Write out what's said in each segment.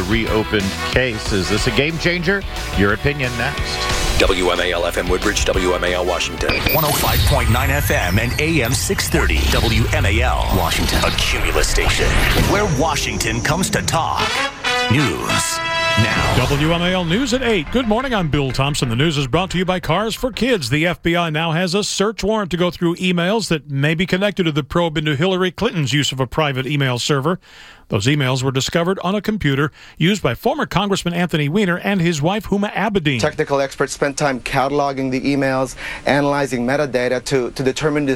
reopened case. Is this a game changer? Your opinion next. WMAL FM Woodbridge, WMAL Washington. 105.9 FM and AM 630. WMAL Washington. A Cumulus station where Washington comes to talk. News now. WMAL News at 8. Good morning, I'm Bill Thompson. The news is brought to you by Cars for Kids. The FBI now has a search warrant to go through emails that may be connected to the probe into Hillary Clinton's use of a private email server. Those emails were discovered on a computer used by former Congressman Anthony Weiner and his wife, Huma Abedin. Technical experts spent time cataloging the emails, analyzing metadata to determine that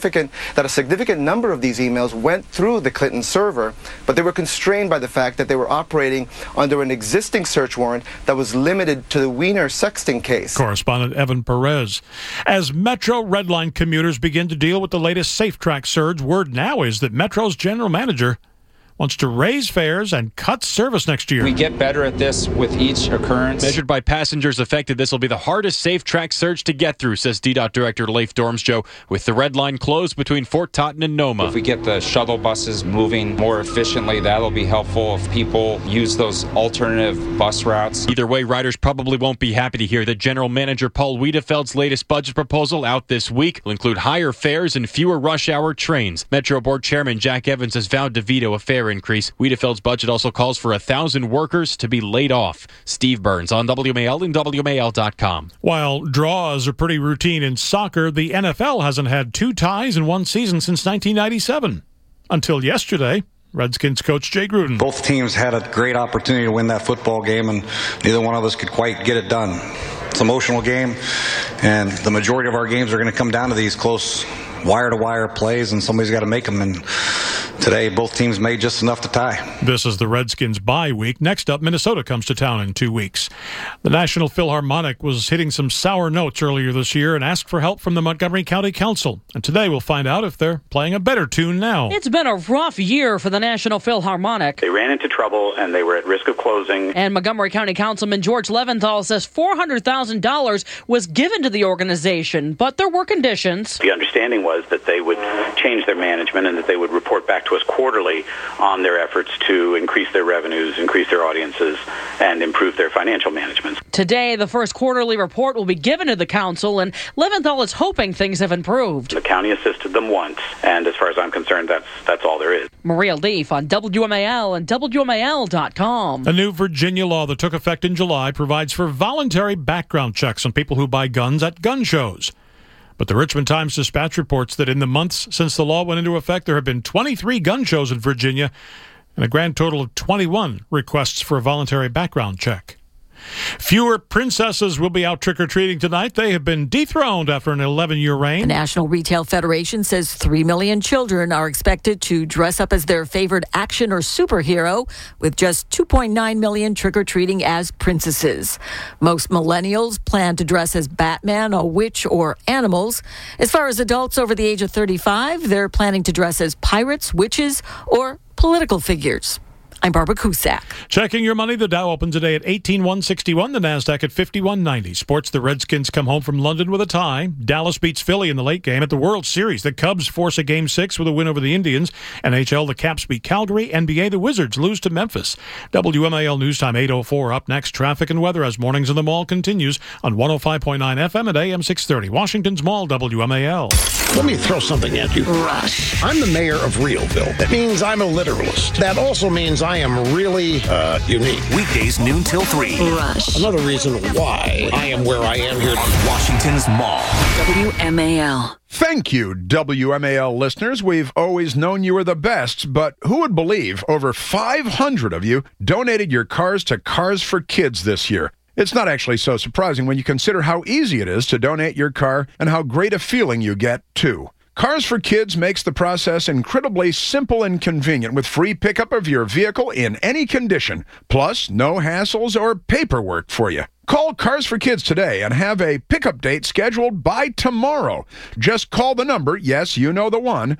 a significant number of these emails went through the Clinton server, but they were constrained by the fact that they were operating under an existing search warrant that was limited to the Weiner sexting case. Correspondent Evan Perez. As Metro Red Line commuters begin to deal with the latest SafeTrack surge, word now is that Metro's general manager wants to raise fares and cut service next year. We get better at this with each occurrence. Measured by passengers affected, this will be the hardest SafeTrack surge to get through, says DDOT Director Leif Dormsjo, with the Red Line closed between Fort Totten and Noma. If we get the shuttle buses moving more efficiently, that'll be helpful if people use those alternative bus routes. Either way, riders probably won't be happy to hear that General Manager Paul Wiedefeld's latest budget proposal out this week will include higher fares and fewer rush hour trains. Metro Board Chairman Jack Evans has vowed to veto a fare increase. Wiedefeld's budget also calls for 1,000 workers to be laid off. Steve Burns on WMAL and WMAL.com. While draws are pretty routine in soccer, the NFL hasn't had 2 ties in one season since 1997. Until yesterday. Redskins coach Jay Gruden. Both teams had a great opportunity to win that football game, and neither one of us could quite get it done. It's an emotional game, and the majority of our games are going to come down to these close wire-to-wire plays, and somebody's got to make them. And today, both teams made just enough to tie. This is the Redskins bye week. Next up, Minnesota comes to town in 2 weeks. The National Philharmonic was hitting some sour notes earlier this year and asked for help from the Montgomery County Council. And today we'll find out if they're playing a better tune now. It's been a rough year for the National Philharmonic. They ran into trouble and they were at risk of closing. And Montgomery County Councilman George Leventhal says $400,000 was given to the organization, but there were conditions. The understanding was that they would change their management and that they would report back to us quarterly on their efforts to increase their revenues, increase their audiences, and improve their financial management. Today, the first quarterly report will be given to the council, and Leventhal is hoping things have improved. The county assisted them once, and as far as I'm concerned, that's all there is. Maria Leaf on WMAL and WMAL.com. A new Virginia law that took effect in July provides for voluntary background checks on people who buy guns at gun shows. But the Richmond Times-Dispatch reports that in the months since the law went into effect, there have been 23 gun shows in Virginia and a grand total of 21 requests for a voluntary background check. Fewer princesses will be out trick-or-treating tonight. They have been dethroned after an 11-year reign. The National Retail Federation says 3 million children are expected to dress up as their favorite action or superhero, with just 2.9 million trick-or-treating as princesses. Most millennials plan to dress as Batman, a witch, or animals. As far as adults over the age of 35, they're planning to dress as pirates, witches, or political figures. I'm Barbara Cusack. Checking your money, the Dow opens today at 18,161, the Nasdaq at 5190. Sports, the Redskins come home from London with a tie. Dallas beats Philly in the late game. At the World Series, the Cubs force a Game 6 with a win over the Indians. NHL, the Caps beat Calgary. NBA, the Wizards lose to Memphis. WMAL News Time 8:04. Up next, traffic and weather as Mornings in the Mall continues on 105.9 FM and AM 630. Washington's Mall, WMAL. Let me throw something at you. Rush. I'm the mayor of Realville. That means I'm a literalist. That also means I am really unique. Weekdays noon till 3. Rush. Another reason why I am where I am here on Washington's Mall. WMAL. Thank you, WMAL listeners. We've always known you were the best, but who would believe over 500 of you donated your cars to Cars for Kids this year? It's not actually so surprising when you consider how easy it is to donate your car and how great a feeling you get, too. Cars for Kids makes the process incredibly simple and convenient with free pickup of your vehicle in any condition, plus no hassles or paperwork for you. Call Cars for Kids today and have a pickup date scheduled by tomorrow. Just call the number, yes, you know the one,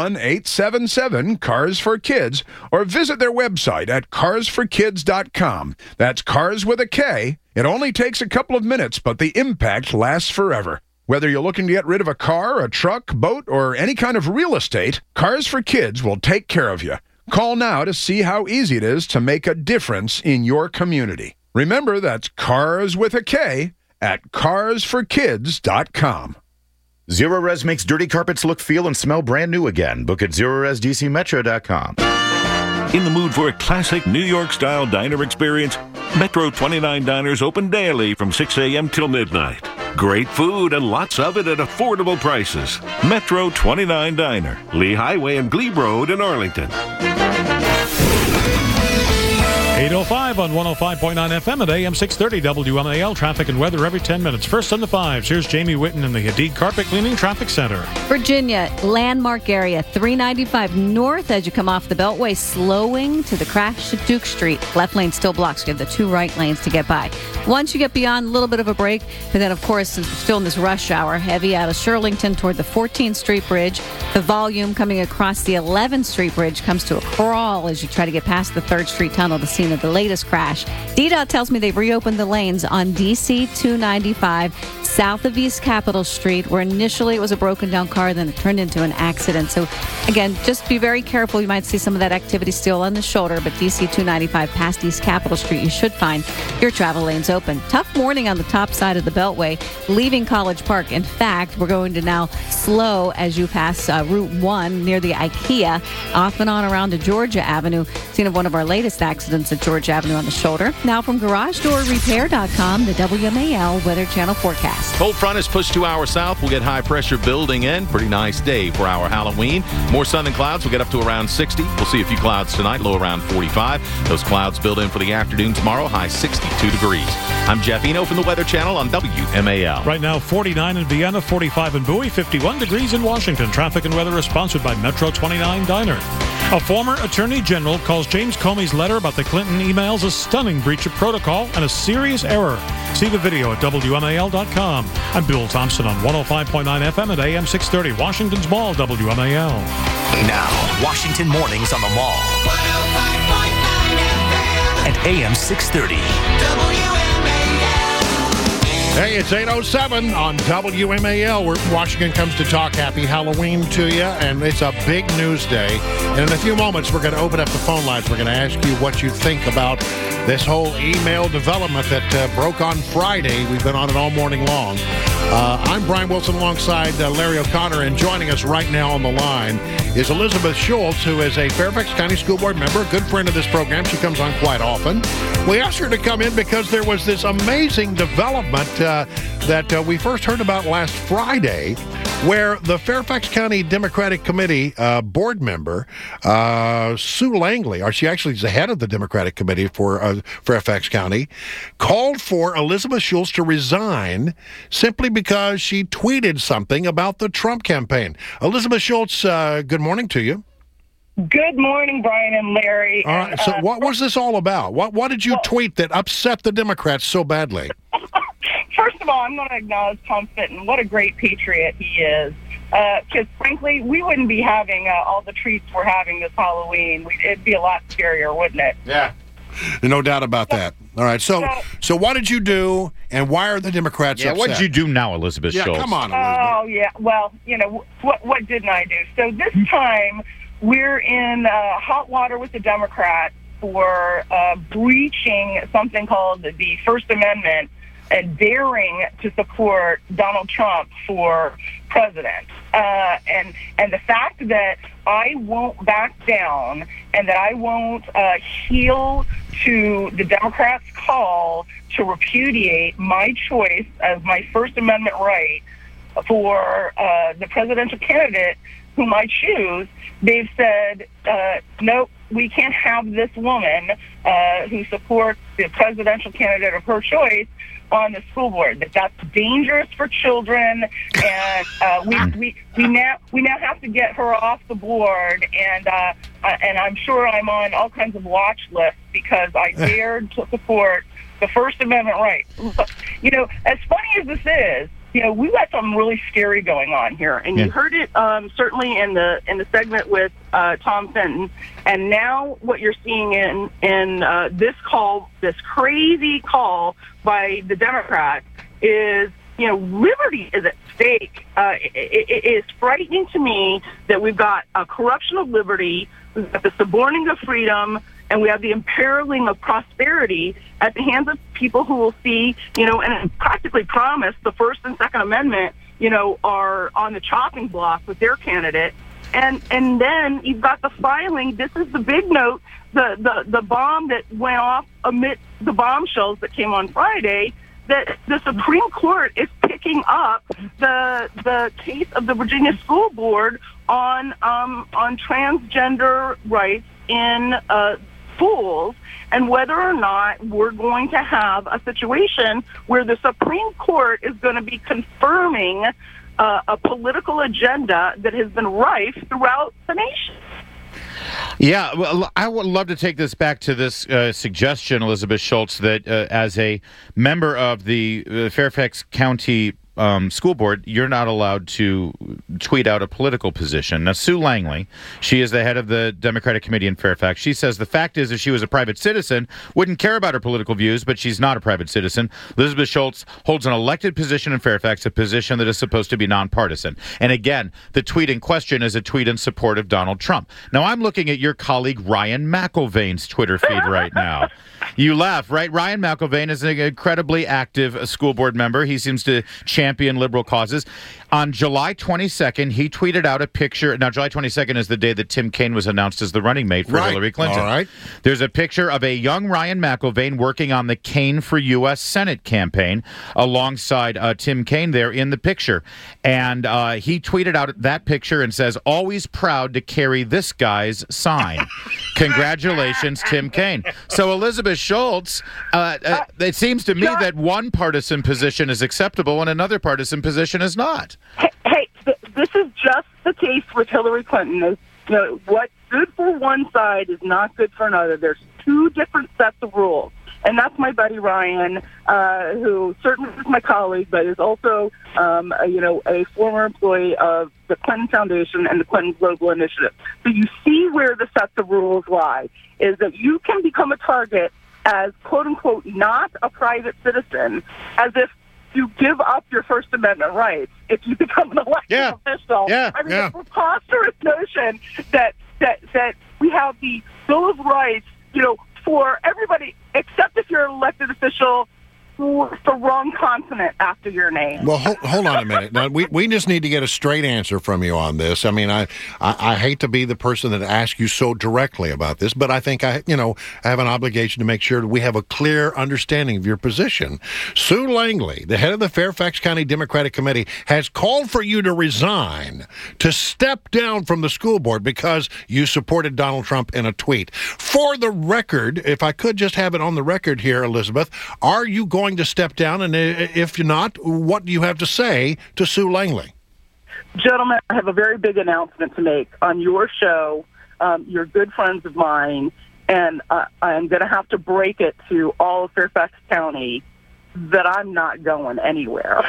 1-877-CARS-FOR-KIDS, or visit their website at carsforkids.com. That's Cars with a K. It only takes a couple of minutes, but the impact lasts forever. Whether you're looking to get rid of a car, a truck, boat, or any kind of real estate, Cars for Kids will take care of you. Call now to see how easy it is to make a difference in your community. Remember, that's Cars with a K at carsforkids.com. Zerorez makes dirty carpets look, feel, and smell brand new again. Book at ZerorezDCMetro.com. In the mood for a classic New York-style diner experience? Metro 29 diners open daily from 6 a.m. till midnight. Great food and lots of it at affordable prices. Metro 29 Diner, Lee Highway and Glebe Road in Arlington. 8:05 on 105.9 FM at AM 630 WMAL. Traffic and weather every 10 minutes. First on the fives, here's Jamie Whitten in the Hadid Carpet Cleaning Traffic Center. Virginia, landmark area, 395 north as you come off the Beltway, slowing to the crash at Duke Street. Left lane still blocks. You have the two right lanes to get by. Once you get beyond, a little bit of a break. But then, of course, since we're still in this rush hour, heavy out of Shirlington toward the 14th Street Bridge. The volume coming across the 11th Street Bridge comes to a crawl as you try to get past the 3rd Street Tunnel, the scene of the latest crash. DDOT tells me they've reopened the lanes on DC 295 south of East Capitol Street, where initially it was a broken down car, then it turned into an accident. So again, just be very careful. You might see some of that activity still on the shoulder, but DC 295 past East Capitol Street, you should find your travel lanes open. Tough morning on the top side of the Beltway, leaving College Park. In fact, we're going to now slow as you pass Route 1 near the IKEA, off and on around to Georgia Avenue. Scene of one of our latest accidents at Georgia Avenue on the shoulder. Now from GarageDoorRepair.com, the WMAL Weather Channel forecast. Cold front is pushed 2 hours south. We'll get high pressure building in. Pretty nice day for our Halloween. More sun than clouds. We'll get up to around 60. We'll see a few clouds tonight, low around 45. Those clouds build in for the afternoon tomorrow, high 62 degrees. I'm Jeff Eno from the Weather Channel on WMAL. Right now, 49 in Vienna, 45 in Bowie, 51 degrees in Washington. Traffic and weather is sponsored by Metro 29 Diner. A former attorney general calls James Comey's letter about the Clinton emails a stunning breach of protocol and a serious error. See the video at WMAL.com. I'm Bill Thompson on 105.9 FM at AM 630, Washington's Mall, WMAL. Now, Washington Mornings on the Mall. 105.9 FM. At AM 630. Hey, it's 8:07 on WMAL, where Washington comes to talk. Happy Halloween to you, and it's a big news day. And in a few moments, we're going to open up the phone lines. We're going to ask you what you think about this whole email development that broke on Friday. We've been on it all morning long. I'm Brian Wilson alongside Larry O'Connor, and joining us right now on the line is Elizabeth Schultz, who is a Fairfax County School Board member, a good friend of this program. She comes on quite often. We asked her to come in because there was this amazing development that we first heard about last Friday, where the Fairfax County Democratic Committee board member, Sue Langley, or she actually is the head of the Democratic Committee for Fairfax County, called for Elizabeth Schultz to resign simply because she tweeted something about the Trump campaign. Elizabeth Schultz, good morning to you. Good morning, Brian and Larry. All right, so what was this all about? What did you tweet that upset the Democrats so badly? First of all, I'm going to acknowledge Tom Fitton. What a great patriot he is. Because, frankly, we wouldn't be having all the treats we're having this Halloween. It'd be a lot scarier, wouldn't it? Yeah. No doubt about that. All right, so what did you do, and why are the Democrats upset? What did you do now, Elizabeth Schultz? Come on, Elizabeth. Oh, yeah. Well, you know, what didn't I do? So this time, we're in hot water with the Democrats for breaching something called the First Amendment and daring to support Donald Trump for president. And the fact that I won't back down and that I won't heel to the Democrats' call to repudiate my choice as my First Amendment right for the presidential candidate whom I choose, they've said, nope, we can't have this woman who supports the presidential candidate of her choice on the school board. That's dangerous for children, and we now have to get her off the board. And I'm sure I'm on all kinds of watch lists because I dared to support the First Amendment right. You know, as funny as this is, you know, we've got something really scary going on here, and you heard it certainly in the segment with Tom Fenton, and now what you're seeing in this call, this crazy call by the Democrats, is, you know, liberty is at stake. It is frightening to me that we've got a corruption of liberty we've got the suborning of freedom, and we have the imperiling of prosperity at the hands of people who will see, and practically promise the First and Second Amendment, are on the chopping block with their candidate. And then you've got the filing. This is the big note, the bomb that went off amidst the bombshells that came on Friday, that the Supreme Court is picking up the case of the Virginia School Board on transgender rights in schools, and whether or not we're going to have a situation where the Supreme Court is going to be confirming a political agenda that has been rife throughout the nation. Yeah, well, I would love to take this back to this suggestion, Elizabeth Schultz, that as a member of the Fairfax County School Board, you're not allowed to tweet out a political position. Now, Sue Langley, she is the head of the Democratic Committee in Fairfax. She says the fact is, if she was a private citizen, wouldn't care about her political views, but she's not a private citizen. Elizabeth Schultz holds an elected position in Fairfax, a position that is supposed to be nonpartisan. And again, the tweet in question is a tweet in support of Donald Trump. Now, I'm looking at your colleague Ryan McElvain's Twitter feed right now. You laugh, right? Ryan McElvain is an incredibly active school board member. He seems to champion liberal causes. On July 22nd, he tweeted out a picture. Now, July 22nd is the day that Tim Kaine was announced as the running mate for Hillary Clinton. All right. There's a picture of a young Ryan McElvain working on the Kaine for U.S. Senate campaign alongside Tim Kaine there in the picture. And he tweeted out that picture and says, "Always proud to carry this guy's sign. Congratulations, Tim Kaine." So, Elizabeth Schultz, it seems to me that one partisan position is acceptable and another partisan position is not. Hey, this is just the case with Hillary Clinton. What's good for one side is not good for another. There's two different sets of rules. And that's my buddy Ryan, who certainly is my colleague, but is also, a former employee of the Clinton Foundation and the Clinton Global Initiative. So you see where the sets of rules lie, is that you can become a target as, quote unquote, not a private citizen, as if you give up your First Amendment rights if you become an elected official. The preposterous notion that we have the Bill of Rights, for everybody, except if you're an elected official with the wrong consonant after your name. Well, hold on a minute. Now, we just need to get a straight answer from you on this. I mean, I hate to be the person that asks you so directly about this, but I think I have an obligation to make sure that we have a clear understanding of your position. Sue Langley, the head of the Fairfax County Democratic Committee, has called for you to resign, to step down from the school board because you supported Donald Trump in a tweet. For the record, if I could just have it on the record here, Elizabeth, are you going to step down, and if you're not, what do you have to say to Sue Langley? Gentlemen, I have a very big announcement to make on your show. You're good friends of mine, and I'm going to have to break it to all of Fairfax County that I'm not going anywhere.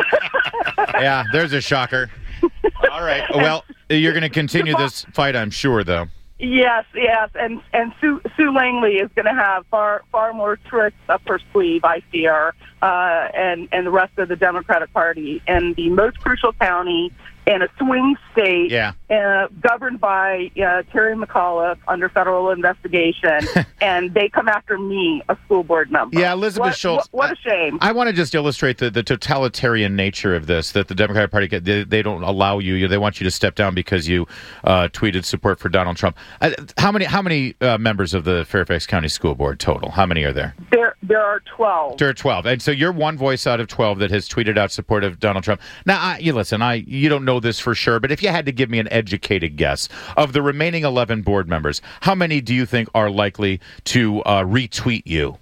Yeah, there's a shocker. All right. Well, you're going to continue this fight, I'm sure, though. Yes, and Sue Langley is going to have far more tricks up her sleeve, I fear, and the rest of the Democratic Party, and the most crucial county in a swing state, governed by Terry McAuliffe under federal investigation, and they come after me, a school board member. Yeah, Elizabeth Schultz. What a shame. I want to just illustrate the totalitarian nature of this, that the Democratic Party, they don't allow you, they want you to step down because you tweeted support for Donald Trump. How many members of the Fairfax County School Board total? How many are there? There are 12. There are 12. And so you're one voice out of 12 that has tweeted out support of Donald Trump. Now, you don't know this for sure, but if you had to give me an educated guess, of the remaining 11 board members, how many do you think are likely to retweet you?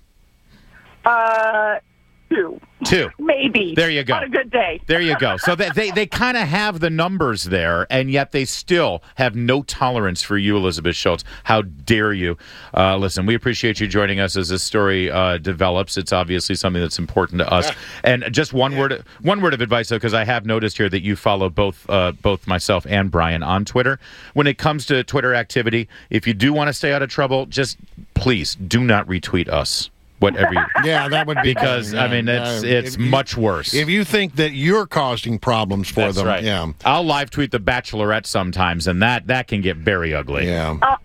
2. 2. Maybe. There you go. On a good day. There you go. So they kind of have the numbers there, and yet they still have no tolerance for you, Elizabeth Schultz. How dare you? Listen, we appreciate you joining us as this story develops. It's obviously something that's important to us. And just one word of advice, though, because I have noticed here that you follow both myself and Brian on Twitter. When it comes to Twitter activity, if you do want to stay out of trouble, just please do not retweet us. Whatever that would be because I mean it's much worse. If you think that you're causing problems for That's them, right. I'll live tweet The Bachelorette sometimes, and that can get very ugly. Yeah.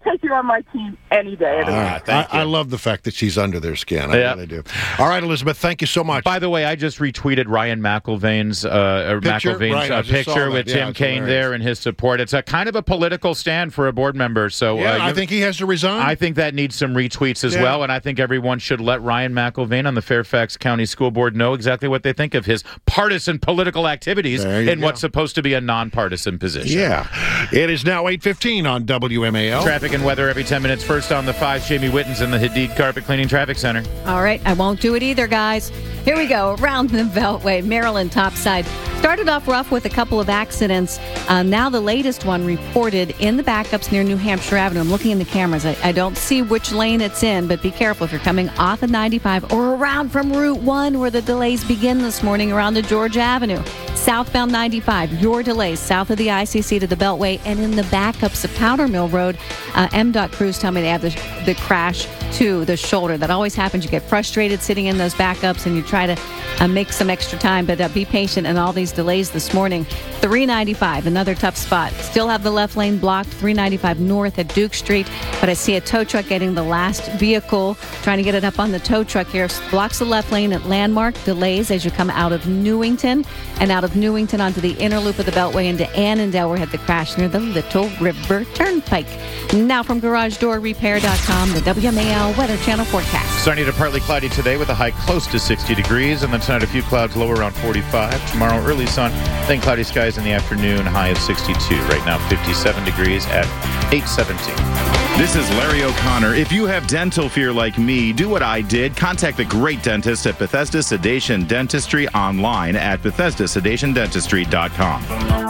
take you on my team any day. All right. I love the fact that she's under their skin. I really do. All right, Elizabeth, thank you so much. By the way, I just retweeted Ryan McIlvain's picture with Tim Kaine there and his support. It's a kind of a political stand for a board member. So I think he has to resign. I think that needs some retweets as well, and I think everyone should let Ryan McIlvain on the Fairfax County School Board know exactly what they think of his partisan political activities in what's supposed to be a nonpartisan position. Yeah. It is now 8:15 on WMAL. Traffic and weather every 10 minutes. First on the 5, Jamie Wittens in the Hadid Carpet Cleaning Traffic Center. All right, I won't do it either, guys. Here we go. Around the Beltway, Maryland topside. Started off rough with a couple of accidents. Now the latest one reported in the backups near New Hampshire Avenue. I'm looking in the cameras. I don't see which lane it's in, but be careful if you're coming off of 95 or around from Route 1 where the delays begin this morning around the George Avenue. Southbound 95, your delays south of the ICC to the Beltway and in the backups of Powder Mill Road. MDOT crews tell me they have the crash to the shoulder. That always happens. You get frustrated sitting in those backups and you try to make some extra time, but be patient in all these delays this morning. 395, another tough spot. Still have the left lane blocked, 395 north at Duke Street, but I see a tow truck getting the last vehicle, trying to get it up on the tow truck here. Blocks the left lane at Landmark, delays as you come out of Newington, and out of Newington onto the inner loop of the Beltway into Annandale. We had the crash near the Little River Turnpike. Now from GarageDoorRepair.com, the WMAL Weather Channel forecast. Sunny to partly cloudy today with a high close to 60 degrees, and then tonight a few clouds lower around 45. Tomorrow early sun, then cloudy skies in the afternoon, high of 62. Right now 57 degrees at 8:17. This is Larry O'Connor. If you have dental fear like me, do what I did. Contact the great dentist at Bethesda Sedation Dentistry online at BethesdaSedationDentistry.com.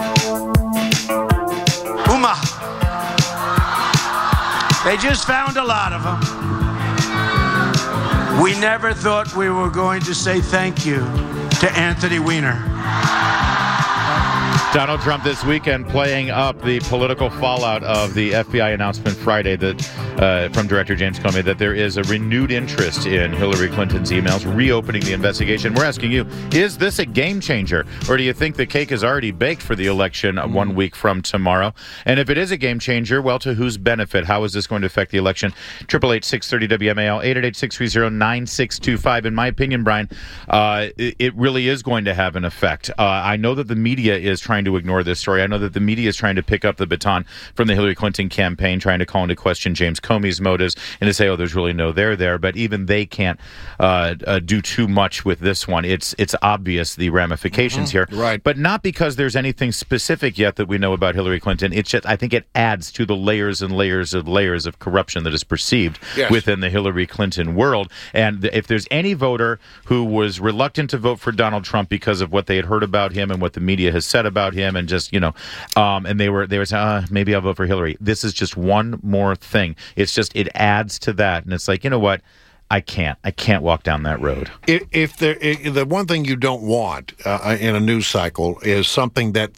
Uma. They just found a lot of them. We never thought we were going to say thank you to Anthony Weiner. Donald Trump this weekend playing up the political fallout of the FBI announcement Friday that from Director James Comey that there is a renewed interest in Hillary Clinton's emails, reopening the investigation. We're asking you, is this a game changer, or do you think the cake is already baked for the election 1 week from tomorrow? And if it is a game changer, well, to whose benefit? How is this going to affect the election? 888-630-WMAL, 888-630-9625. In my opinion, Brian, it really is going to have an effect. I know that the media is trying to ignore this story. I know that the media is trying to pick up the baton from the Hillary Clinton campaign, trying to call into question James Comey's motives and to say, oh, there's really no there. But even they can't do too much with this one. It's obvious the ramifications here. Right. But not because there's anything specific yet that we know about Hillary Clinton. It's just, I think it adds to the layers and layers of corruption that is perceived within the Hillary Clinton world. And if there's any voter who was reluctant to vote for Donald Trump because of what they had heard about him and what the media has said about him, and just, and they were saying, maybe I'll vote for Hillary. This is just one more thing. It's just, it adds to that. And it's like, you know what? I can't walk down that road. If the one thing you don't want in a news cycle is something that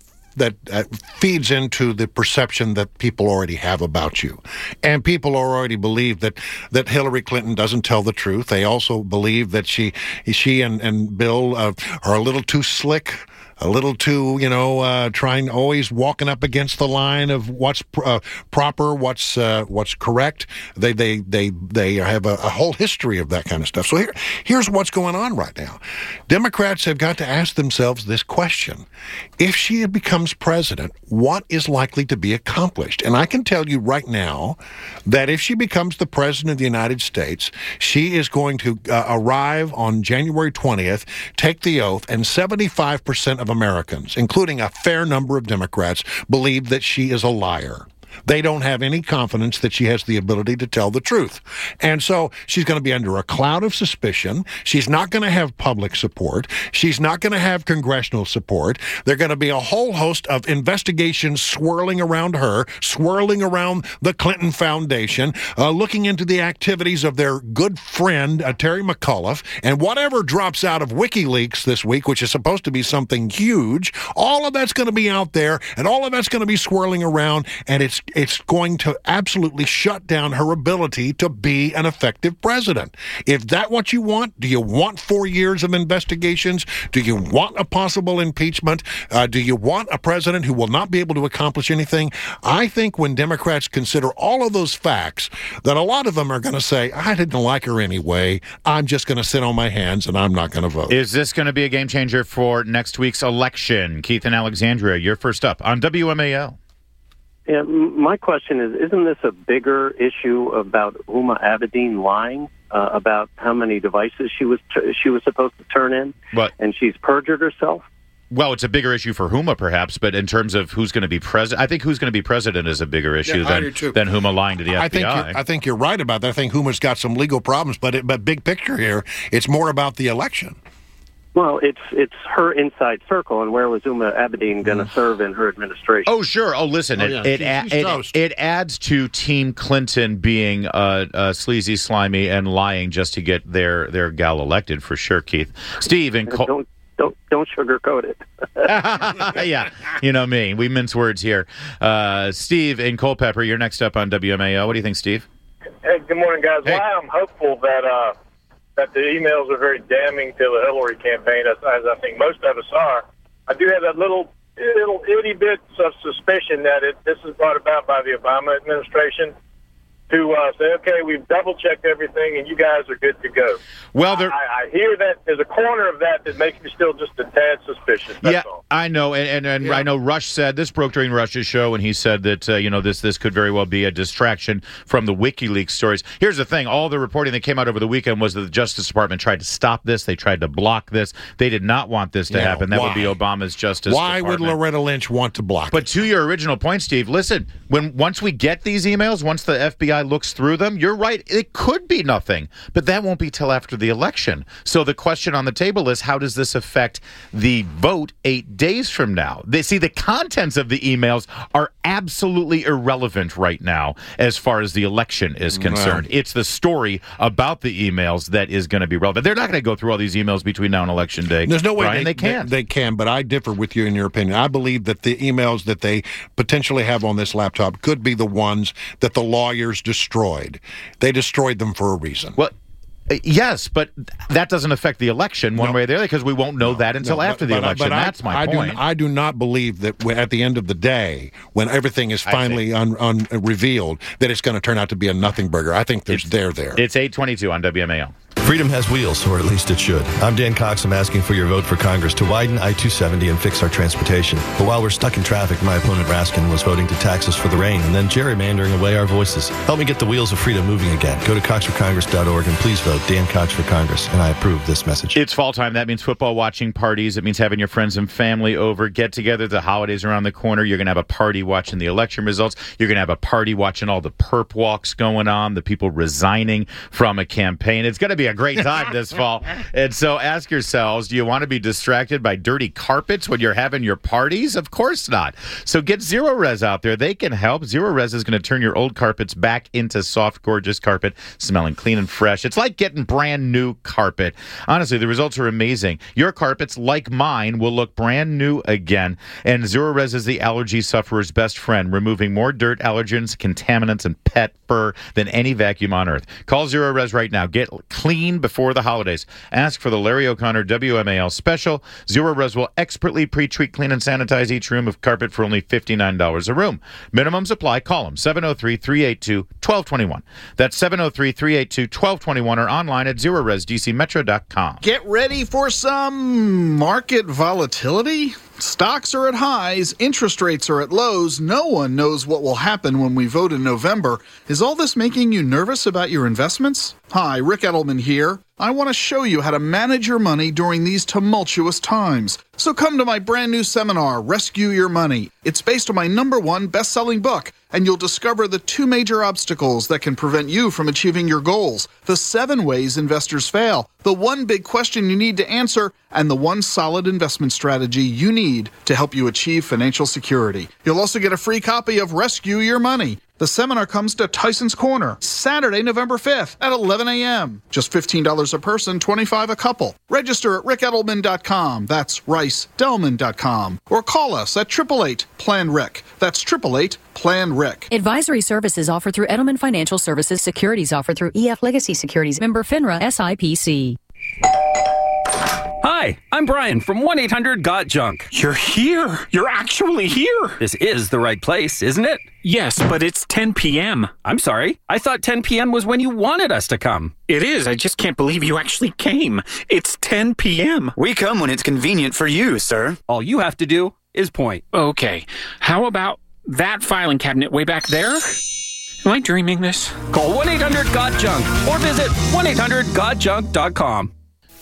feeds into the perception that people already have about you. And people already believe that Hillary Clinton doesn't tell the truth. They also believe that she and Bill are a little too slick, a little too, trying, always walking up against the line of what's proper, what's correct. They have a whole history of that kind of stuff. So here's what's going on right now. Democrats have got to ask themselves this question. If she becomes president, what is likely to be accomplished? And I can tell you right now that if she becomes the president of the United States, she is going to arrive on January 20th, take the oath, and 75% of Americans, including a fair number of Democrats, believe that she is a liar. They don't have any confidence that she has the ability to tell the truth. And so she's going to be under a cloud of suspicion. She's not going to have public support. She's not going to have congressional support. There are going to be a whole host of investigations swirling around her, swirling around the Clinton Foundation, looking into the activities of their good friend, Terry McAuliffe, and whatever drops out of WikiLeaks this week, which is supposed to be something huge, all of that's going to be out there, and all of that's going to be swirling around, and it's it's going to absolutely shut down her ability to be an effective president. If that's what you want, do you want 4 years of investigations? Do you want a possible impeachment? Do you want a president who will not be able to accomplish anything? I think when Democrats consider all of those facts, that a lot of them are going to say, I didn't like her anyway. I'm just going to sit on my hands and I'm not going to vote. Is this going to be a game changer for next week's election? Keith and Alexandria, you're first up on WMAL. Yeah, my question is, isn't this a bigger issue about Huma Abedin lying about how many devices she was supposed to turn in? What? And she's perjured herself? Well, it's a bigger issue for Huma, perhaps, but in terms of who's going to be president, I think who's going to be president is a bigger issue than Huma lying to the FBI. I think you're right about that. I think Huma's got some legal problems, but big picture here, it's more about the election. Well, it's her inside circle, and where was Huma Abedin going to serve in her administration? Oh, sure. Oh, listen, it adds to Team Clinton being sleazy, slimy, and lying just to get their gal elected, for sure, Keith. Steve and Don't sugarcoat it. Yeah, you know me. We mince words here. Steve in Culpeper, you're next up on WMAL. What do you think, Steve? Hey, good morning, guys. Hey. Well, I'm hopeful that the emails are very damning to the Hillary campaign, as I think most of us are. I do have that little itty bit of suspicion that this is brought about by the Obama administration to say, okay, we've double-checked everything, and you guys are good to go. Well, I hear that there's a corner of that makes me still just a tad suspicious. That's all. I know, and I know Rush said, this broke during Rush's show, and he said that, this could very well be a distraction from the WikiLeaks stories. Here's the thing. All the reporting that came out over the weekend was that the Justice Department tried to stop this. They tried to block this. They did not want this to happen. That would be Obama's Justice Department. Why would Loretta Lynch want to block it? But to your original point, Steve, listen, once we get these emails, once the FBI looks through them, you're right, it could be nothing. But that won't be till after the election. So the question on the table is, how does this affect the vote 8 days from now? The contents of the emails are absolutely irrelevant right now as far as the election is concerned. Wow. It's the story about the emails that is going to be relevant. They're not going to go through all these emails between now and Election Day. There's no way Brian, they can. They can, but I differ with you in your opinion. I believe that the emails that they potentially have on this laptop could be the ones that the lawyers destroyed. They destroyed them for a reason. Well, yes, but that doesn't affect the election one way or the other, because we won't know that until after the election. That's my point. I do not believe that at the end of the day, when everything is finally revealed, that it's going to turn out to be a nothing burger. I think they're there. It's 8:22 on WMAL. Freedom has wheels, or at least it should. I'm Dan Cox. I'm asking for your vote for Congress to widen I-270 and fix our transportation. But while we're stuck in traffic, my opponent Raskin was voting to tax us for the rain and then gerrymandering away our voices. Help me get the wheels of freedom moving again. Go to coxforcongress.org and please vote Dan Cox for Congress. And I approve this message. It's fall time. That means football watching parties. It means having your friends and family over, get together. The holidays around the corner. You're going to have a party watching the election results. You're going to have a party watching all the perp walks going on, the people resigning from a campaign. It's going to be a great time this fall. And so ask yourselves, do you want to be distracted by dirty carpets when you're having your parties? Of course not. So get Zero Res out there. They can help. Zero Res is going to turn your old carpets back into soft, gorgeous carpet, smelling clean and fresh. It's like getting brand new carpet. Honestly, the results are amazing. Your carpets, like mine, will look brand new again. And Zero Res is the allergy sufferer's best friend, removing more dirt, allergens, contaminants, and pet fur than any vacuum on earth. Call Zero Res right now. Get clean before the holidays. Ask for the Larry O'Connor WMAL special. Zero Res will expertly pre-treat, clean, and sanitize each room of carpet for only $59 a room. Minimums apply. Call them 703-382-1221. That's 703-382-1221 or online at ZeroResDCMetro.com. Get ready for some market volatility. Stocks are at highs, interest rates are at lows, no one knows what will happen when we vote in November. Is all this making you nervous about your investments? Hi, Rick Edelman here. I want to show you how to manage your money during these tumultuous times. So come to my brand new seminar, Rescue Your Money. It's based on my #1 best-selling book, and you'll discover the 2 major obstacles that can prevent you from achieving your goals, the 7 ways investors fail, the 1 big question you need to answer, and the 1 solid investment strategy you need to help you achieve financial security. You'll also get a free copy of Rescue Your Money. The seminar comes to Tyson's Corner, Saturday, November 5th at 11 a.m. Just $15 a person, $25 a couple. Register at rickedelman.com. That's ricedelman.com. Or call us at 888-PLAN-RIC. That's 888-PLAN-RIC. Advisory services offered through Edelman Financial Services. Securities offered through EF Legacy Securities. Member FINRA SIPC. Hi, I'm Brian from 1-800-GOT-JUNK. You're here. You're actually here. This is the right place, isn't it? Yes, but it's 10 p.m. I'm sorry. I thought 10 p.m. was when you wanted us to come. It is. I just can't believe you actually came. It's 10 p.m. We come when it's convenient for you, sir. All you have to do is point. Okay. How about that filing cabinet way back there? Am I dreaming this? Call 1-800-GOT-JUNK or visit 1-800-GOT-JUNK.com.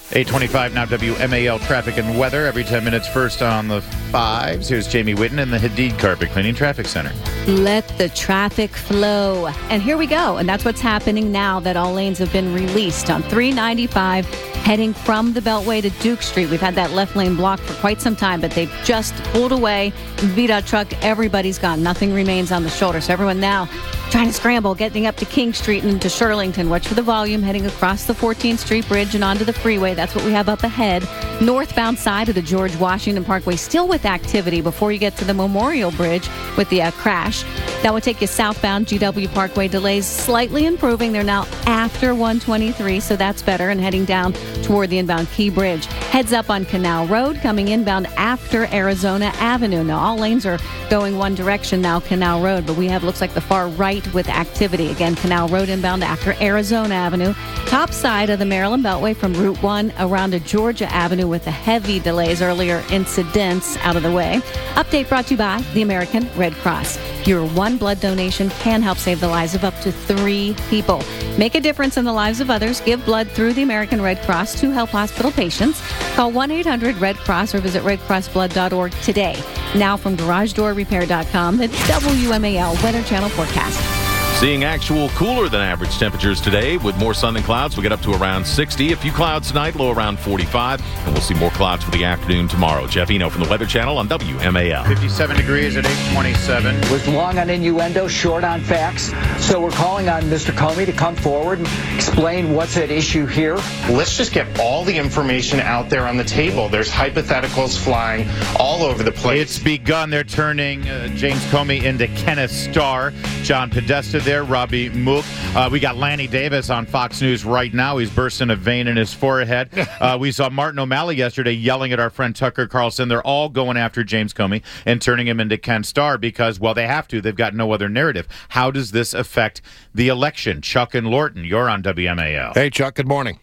8:25 now, WMAL traffic and weather. Every 10 minutes first on the 5s. Here's Jamie Whitten in the Hadid Carpet Cleaning Traffic Center. Let the traffic flow. And here we go. And that's what's happening now that all lanes have been released on 395 heading from the Beltway to Duke Street. We've had that left lane blocked for quite some time, but they've just pulled away. VDOT truck, everybody's gone. Nothing remains on the shoulder. So everyone now trying to scramble, getting up to King Street and to Shirlington. Watch for the volume heading across the 14th Street Bridge and onto the freeway. That's what we have up ahead. Northbound side of the George Washington Parkway, still with activity before you get to the Memorial Bridge with the crash. That will take you southbound GW Parkway. Delays slightly improving. They're now after 123, so that's better, and heading down toward the inbound Key Bridge. Heads up on Canal Road, coming inbound after Arizona Avenue. Now, all lanes are going one direction now, Canal Road, but we have, looks like, the far right with activity. Again, Canal Road inbound after Arizona Avenue. Top side of the Maryland Beltway from Route 1 around to Georgia Avenue with the heavy delays, earlier incidents out of the way. Update brought to you by the American Red Cross. Your one blood donation can help save the lives of up to 3 people. Make a difference in the lives of others. Give blood through the American Red Cross to help hospital patients. Call 1-800-RED-CROSS or visit redcrossblood.org today. Now from GarageDoorRepair.com, the WMAL Weather Channel forecast. Seeing actual cooler than average temperatures today with more sun than clouds. We'll get up to around 60. A few clouds tonight, low around 45. And we'll see more clouds for the afternoon tomorrow. Jeff Eno from the Weather Channel on WMAL. 57 degrees at 8:27. Was long on innuendo, short on facts. So we're calling on Mr. Comey to come forward and explain what's at issue here. Let's just get all the information out there on the table. There's hypotheticals flying all over the place. It's begun. They're turning James Comey into Kenneth Starr. John Podesta there, Robbie Mook. We got Lanny Davis on Fox News right now. He's bursting a vein in his forehead. We saw Martin O'Malley yesterday yelling at our friend Tucker Carlson. They're all going after James Comey and turning him into Ken Starr because, well, they have to. They've got no other narrative. How does this affect the election? Chuck and Lorton, you're on WMAL. Hey, Chuck, good morning.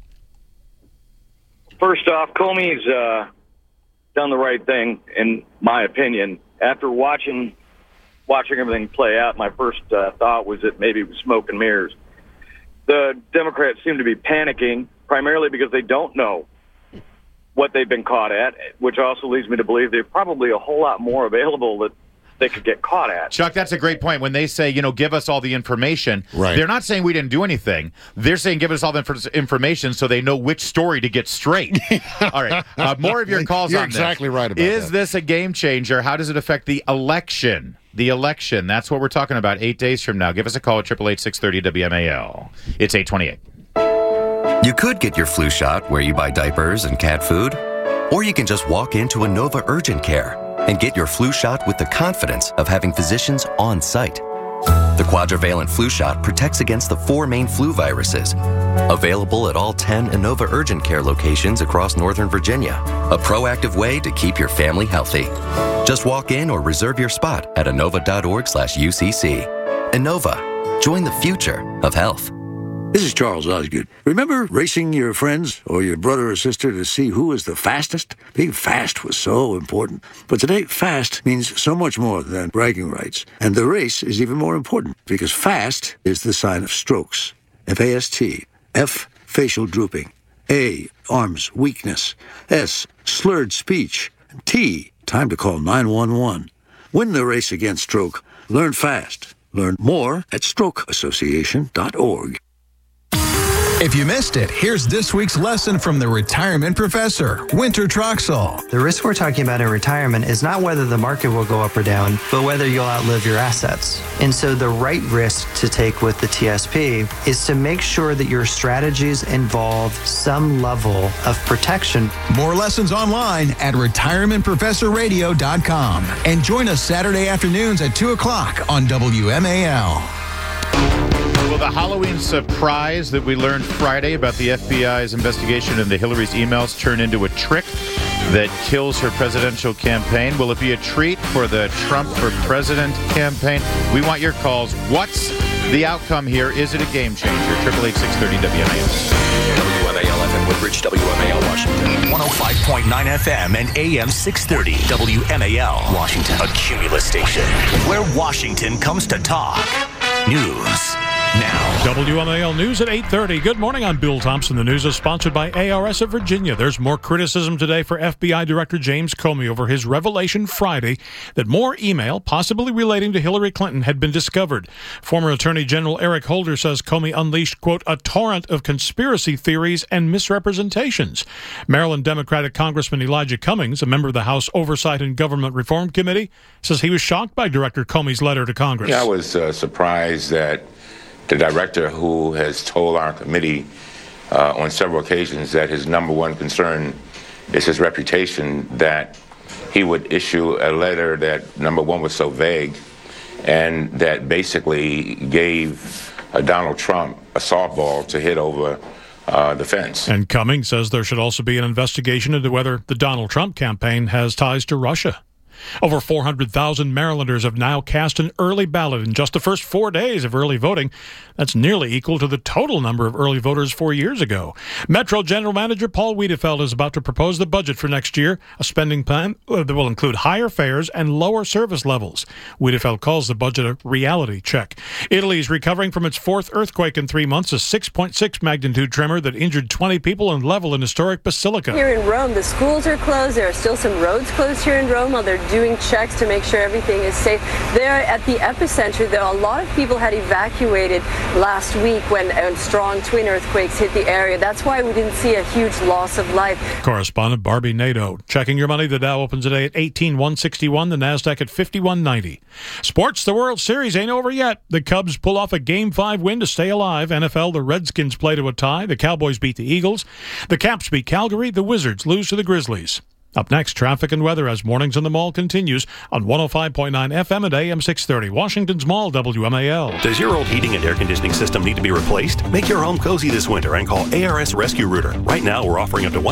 First off, Comey's done the right thing, in my opinion. After watching everything play out, my first thought was that maybe it was smoke and mirrors. The Democrats seem to be panicking, primarily because they don't know what they've been caught at, which also leads me to believe there's probably a whole lot more available that they could get caught at. Chuck, that's a great point. When they say, give us all the information, right, they're not saying we didn't do anything. They're saying give us all the information so they know which story to get straight. All right. More of your calls You're on this. You're exactly right about Is that. this a game changer? How does it affect the election? The election. That's what we're talking about 8 days from now. Give us a call at 888-630-WMAL. It's 8:28. You could get your flu shot where you buy diapers and cat food, or you can just walk into a Nova Urgent Care and get your flu shot with the confidence of having physicians on site. The quadrivalent flu shot protects against the 4 main flu viruses. Available at all 10 Inova Urgent Care locations across Northern Virginia. A proactive way to keep your family healthy. Just walk in or reserve your spot at inova.org/UCC. Inova. Join the future of health. This is Charles Osgood. Remember racing your friends or your brother or sister to see who was the fastest? Being fast was so important. But today, fast means so much more than bragging rights. And the race is even more important because fast is the sign of strokes. F-A-S-T. F, facial drooping. A, arms weakness. S, slurred speech. T, time to call 911. Win the race against stroke. Learn fast. Learn more at strokeassociation.org. If you missed it, here's this week's lesson from the retirement professor, Winter Troxel. The risk we're talking about in retirement is not whether the market will go up or down, but whether you'll outlive your assets. And so the right risk to take with the TSP is to make sure that your strategies involve some level of protection. More lessons online at retirementprofessorradio.com. And join us Saturday afternoons at 2 o'clock on WMAL. Will the Halloween surprise that we learned Friday about the FBI's investigation into Hillary's emails turn into a trick that kills her presidential campaign? Will it be a treat for the Trump for President campaign? We want your calls. What's the outcome here? Is it a game changer? 888-630 WMAL. WMAL FM Woodbridge, WMAL Washington. 105.9 FM and AM 630 WMAL Washington. A Cumulus station where Washington comes to talk. News now. WMAL News at 8:30. Good morning, I'm Bill Thompson. The news is sponsored by ARS of Virginia. There's more criticism today for FBI Director James Comey over his revelation Friday that more email, possibly relating to Hillary Clinton, had been discovered. Former Attorney General Eric Holder says Comey unleashed, quote, a torrent of conspiracy theories and misrepresentations. Maryland Democratic Congressman Elijah Cummings, a member of the House Oversight and Government Reform Committee, says he was shocked by Director Comey's letter to Congress. Yeah, I was surprised that the director, who has told our committee on several occasions that his number one concern is his reputation, that he would issue a letter that, number one, was so vague and that basically gave Donald Trump a softball to hit over the fence. And Cummings says there should also be an investigation into whether the Donald Trump campaign has ties to Russia. Over 400,000 Marylanders have now cast an early ballot in just the first 4 days of early voting. That's nearly equal to the total number of early voters 4 years ago. Metro General Manager Paul Wiedefeld is about to propose the budget for next year, a spending plan that will include higher fares and lower service levels. Wiedefeld calls the budget a reality check. Italy is recovering from its fourth earthquake in 3 months, a 6.6 magnitude tremor that injured 20 people and leveled an historic basilica. Here in Rome, the schools are closed. There are still some roads closed here in Rome while they're doing checks to make sure everything is safe. There at the epicenter, though, a lot of people had evacuated last week when strong twin earthquakes hit the area. That's why we didn't see a huge loss of life. Correspondent Barbie Nadeau. Checking your money, the Dow opens today at 18,161, the NASDAQ at 5190. Sports, the World Series ain't over yet. The Cubs pull off a Game 5 win to stay alive. NFL, the Redskins play to a tie. The Cowboys beat the Eagles. The Caps beat Calgary. The Wizards lose to the Grizzlies. Up next, traffic and weather as Mornings in the Mall continues on 105.9 FM and AM 630. Washington's Mall, WMAL. Does your old heating and air conditioning system need to be replaced? Make your home cozy this winter and call ARS Rescue Rooter. Right now, we're offering up to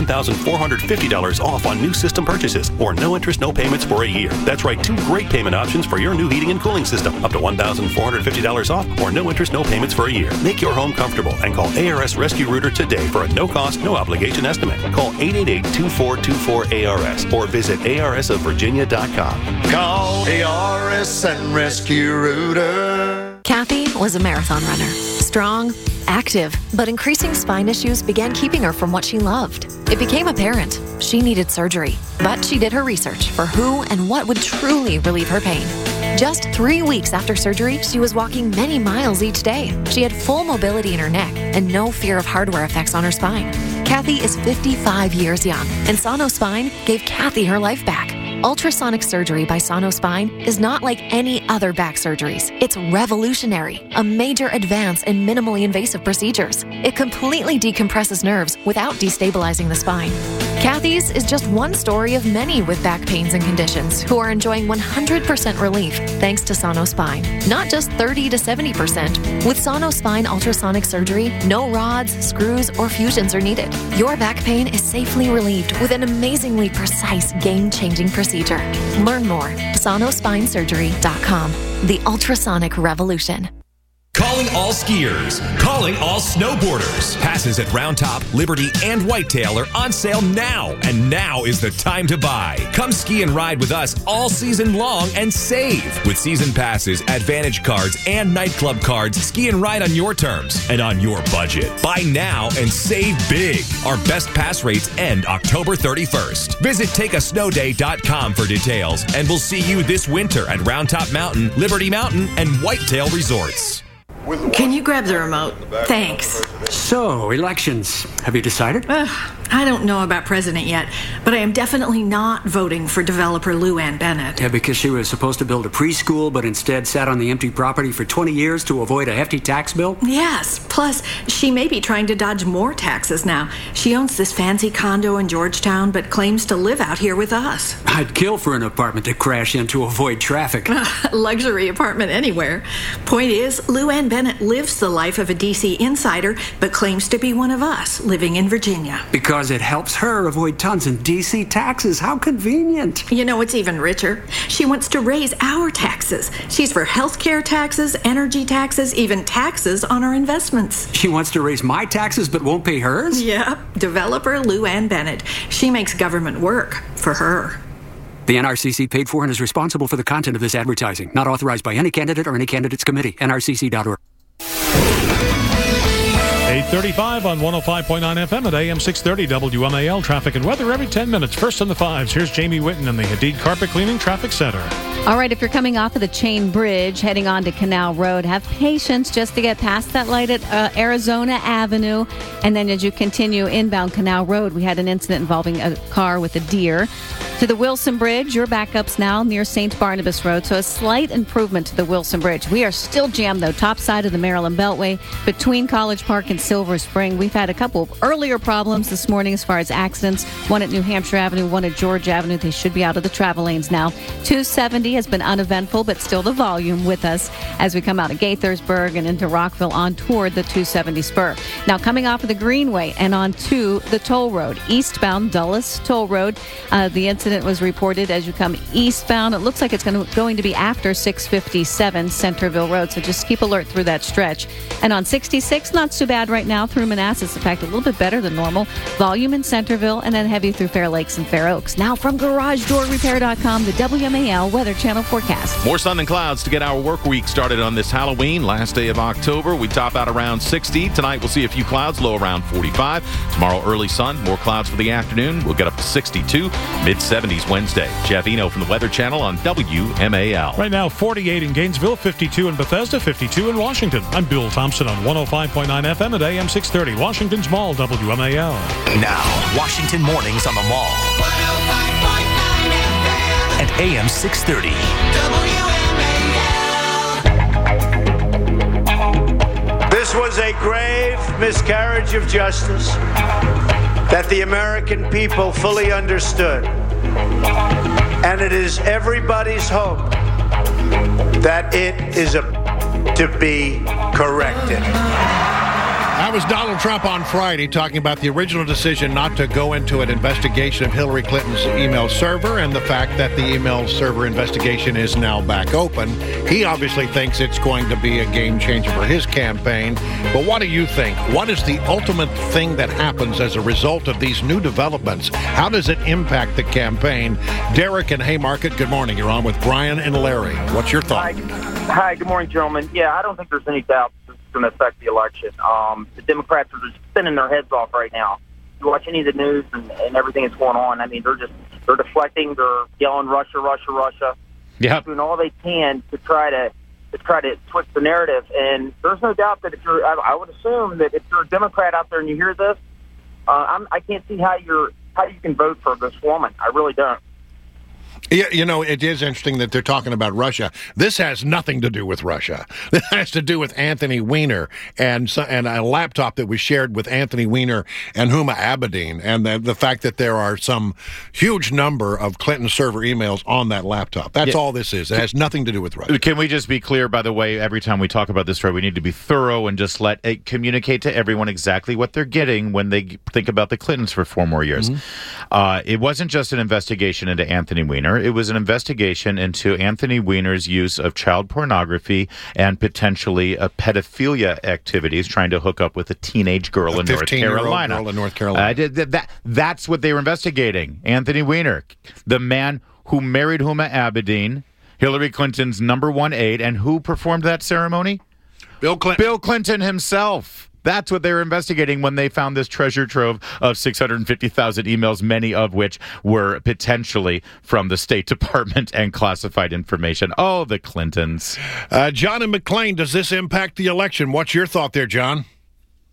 $1,450 off on new system purchases or no interest, no payments for a year. That's right, 2 great payment options for your new heating and cooling system. Up to $1,450 off or no interest, no payments for a year. Make your home comfortable and call ARS Rescue Rooter today for a no-cost, no-obligation estimate. Call 888-2424-ARS. or visit arsofvirginia.com. Call ARS and Rescue Rooter. Kathy was a marathon runner. Strong, active, but increasing spine issues began keeping her from what she loved. It became apparent she needed surgery, but she did her research for who and what would truly relieve her pain. Just 3 weeks after surgery, she was walking many miles each day. She had full mobility in her neck and no fear of hardware effects on her spine. Kathy is 55 years young, and Sono Spine gave Kathy her life back. Ultrasonic surgery by Sono Spine is not like any other back surgeries. It's revolutionary, a major advance in minimally invasive procedures. It completely decompresses nerves without destabilizing the spine. Kathy's is just one story of many with back pains and conditions who are enjoying 100% relief thanks to Sono Spine. Not just 30 to 70%. With Sono Spine ultrasonic surgery, no rods, screws, or fusions are needed. Your back pain is safely relieved with an amazingly precise, game-changing procedure. Learn more. SonoSpineSurgery.com. The ultrasonic revolution. Calling all skiers. Calling all snowboarders. Passes at Round Top, Liberty, and Whitetail are on sale now. And now is the time to buy. Come ski and ride with us all season long and save. With season passes, Advantage cards, and nightclub cards, ski and ride on your terms and on your budget. Buy now and save big. Our best pass rates end October 31st. Visit TakeASnowDay.com for details. And we'll see you this winter at Round Top Mountain, Liberty Mountain, and Whitetail Resorts. Can you grab the remote? Thanks. So, elections. Have you decided? I don't know about president yet, but I am definitely not voting for developer Lou Ann Bennett. Yeah, because she was supposed to build a preschool, but instead sat on the empty property for 20 years to avoid a hefty tax bill? Yes. Plus, she may be trying to dodge more taxes now. She owns this fancy condo in Georgetown, but claims to live out here with us. I'd kill for an apartment to crash in to avoid traffic. Luxury apartment anywhere. Point is, Lou Ann Bennett lives the life of a D.C. insider, but claims to be one of us, living in Virginia. Because it helps her avoid tons in D.C. taxes. How convenient. You know what's even richer? She wants to raise our taxes. She's for health care taxes, energy taxes, even taxes on our investments. She wants to raise my taxes but won't pay hers? Yeah, developer Lou Ann Bennett. She makes government work for her. The NRCC paid for and is responsible for the content of this advertising. Not authorized by any candidate or any candidates committee. NRCC.org. 8:35 on 105.9 FM at AM 630 WMAL. Traffic and weather every 10 minutes. First on the fives, here's Jamie Whitten in the Hadid Carpet Cleaning Traffic Center. All right, if you're coming off of the Chain Bridge, heading on to Canal Road, have patience just to get past that light at Arizona Avenue. And then as you continue inbound Canal Road, we had an incident involving a car with a deer. To the Wilson Bridge, your backup's now near St. Barnabas Road, so a slight improvement to the Wilson Bridge. We are still jammed, though, top side of the Maryland Beltway between College Park and Silver Spring. We've had a couple of earlier problems this morning as far as accidents. One at New Hampshire Avenue, one at George Avenue. They should be out of the travel lanes now. 270 has been uneventful, but still the volume with us as we come out of Gaithersburg and into Rockville on toward the 270 spur. Now, coming off of the Greenway and on to the toll road, eastbound Dulles Toll Road. The incident was reported as you come eastbound. It looks like it's going to be after 657 Centerville Road, so just keep alert through that stretch. And on 66, not too bad right now through Manassas. In fact, a little bit better than normal. Volume in Centerville and then heavy through Fair Lakes and Fair Oaks. Now from GarageDoorRepair.com, the WMAL Weather Channel forecast. More sun than clouds to get our work week started on this Halloween, last day of October. We top out around 60. Tonight we'll see a few clouds, low around 45. Tomorrow early sun, more clouds for the afternoon. We'll get up to 62, mid-70s Wednesday. Jeff Eno from the Weather Channel on WMAL. Right now, 48 in Gainesville, 52 in Bethesda, 52 in Washington. I'm Bill Thompson on 105.9 FM at AM 630, Washington's Mall, WMAL. Now, Washington mornings on the Mall. 105.9 FM. At AM 630. WMAL. This was a grave miscarriage of justice that the American people fully understood. And it is everybody's hope that it is to be corrected. That was Donald Trump on Friday talking about the original decision not to go into an investigation of Hillary Clinton's email server and the fact that the email server investigation is now back open. He obviously thinks it's going to be a game changer for his campaign. But what do you think? What is the ultimate thing that happens as a result of these new developments? How does it impact the campaign? Derek in Haymarket, good morning. You're on with Brian and Larry. What's your thought? Hi, good morning, gentlemen. Yeah, I don't think there's any doubt going to affect the election. The Democrats are just spinning their heads off right now. You watch any of the news and everything that's going on. I mean, they're deflecting. They're yelling Russia, Russia, Russia. Yeah, doing all they can to try to switch the narrative. And there's no doubt that I would assume that if you're a Democrat out there and you hear this, I can't see how you can vote for this woman. I really don't. Yeah, you know, it is interesting that they're talking about Russia. This has nothing to do with Russia. This has to do with Anthony Weiner and a laptop that was shared with Anthony Weiner and Huma Abedin, and the fact that there are some huge number of Clinton server emails on that laptop. That's all this is. It has nothing to do with Russia. Can we just be clear, by the way, every time we talk about this story, we need to be thorough and just let it communicate to everyone exactly what they're getting when they think about the Clintons for 4 more years. Mm-hmm. It wasn't just an investigation into Anthony Weiner. It was an investigation into Anthony Weiner's use of child pornography and potentially pedophilia activities, trying to hook up with a teenage girl in North Carolina. Girl in North Carolina. That's what they were investigating. Anthony Weiner, the man who married Huma Abedin, Hillary Clinton's #1 aide, and who performed that ceremony? Bill Clinton. Bill Clinton himself. That's what they were investigating when they found this treasure trove of 650,000 emails, many of which were potentially from the State Department and classified information. Oh, the Clintons. John in McLean, does this impact the election? What's your thought there, John?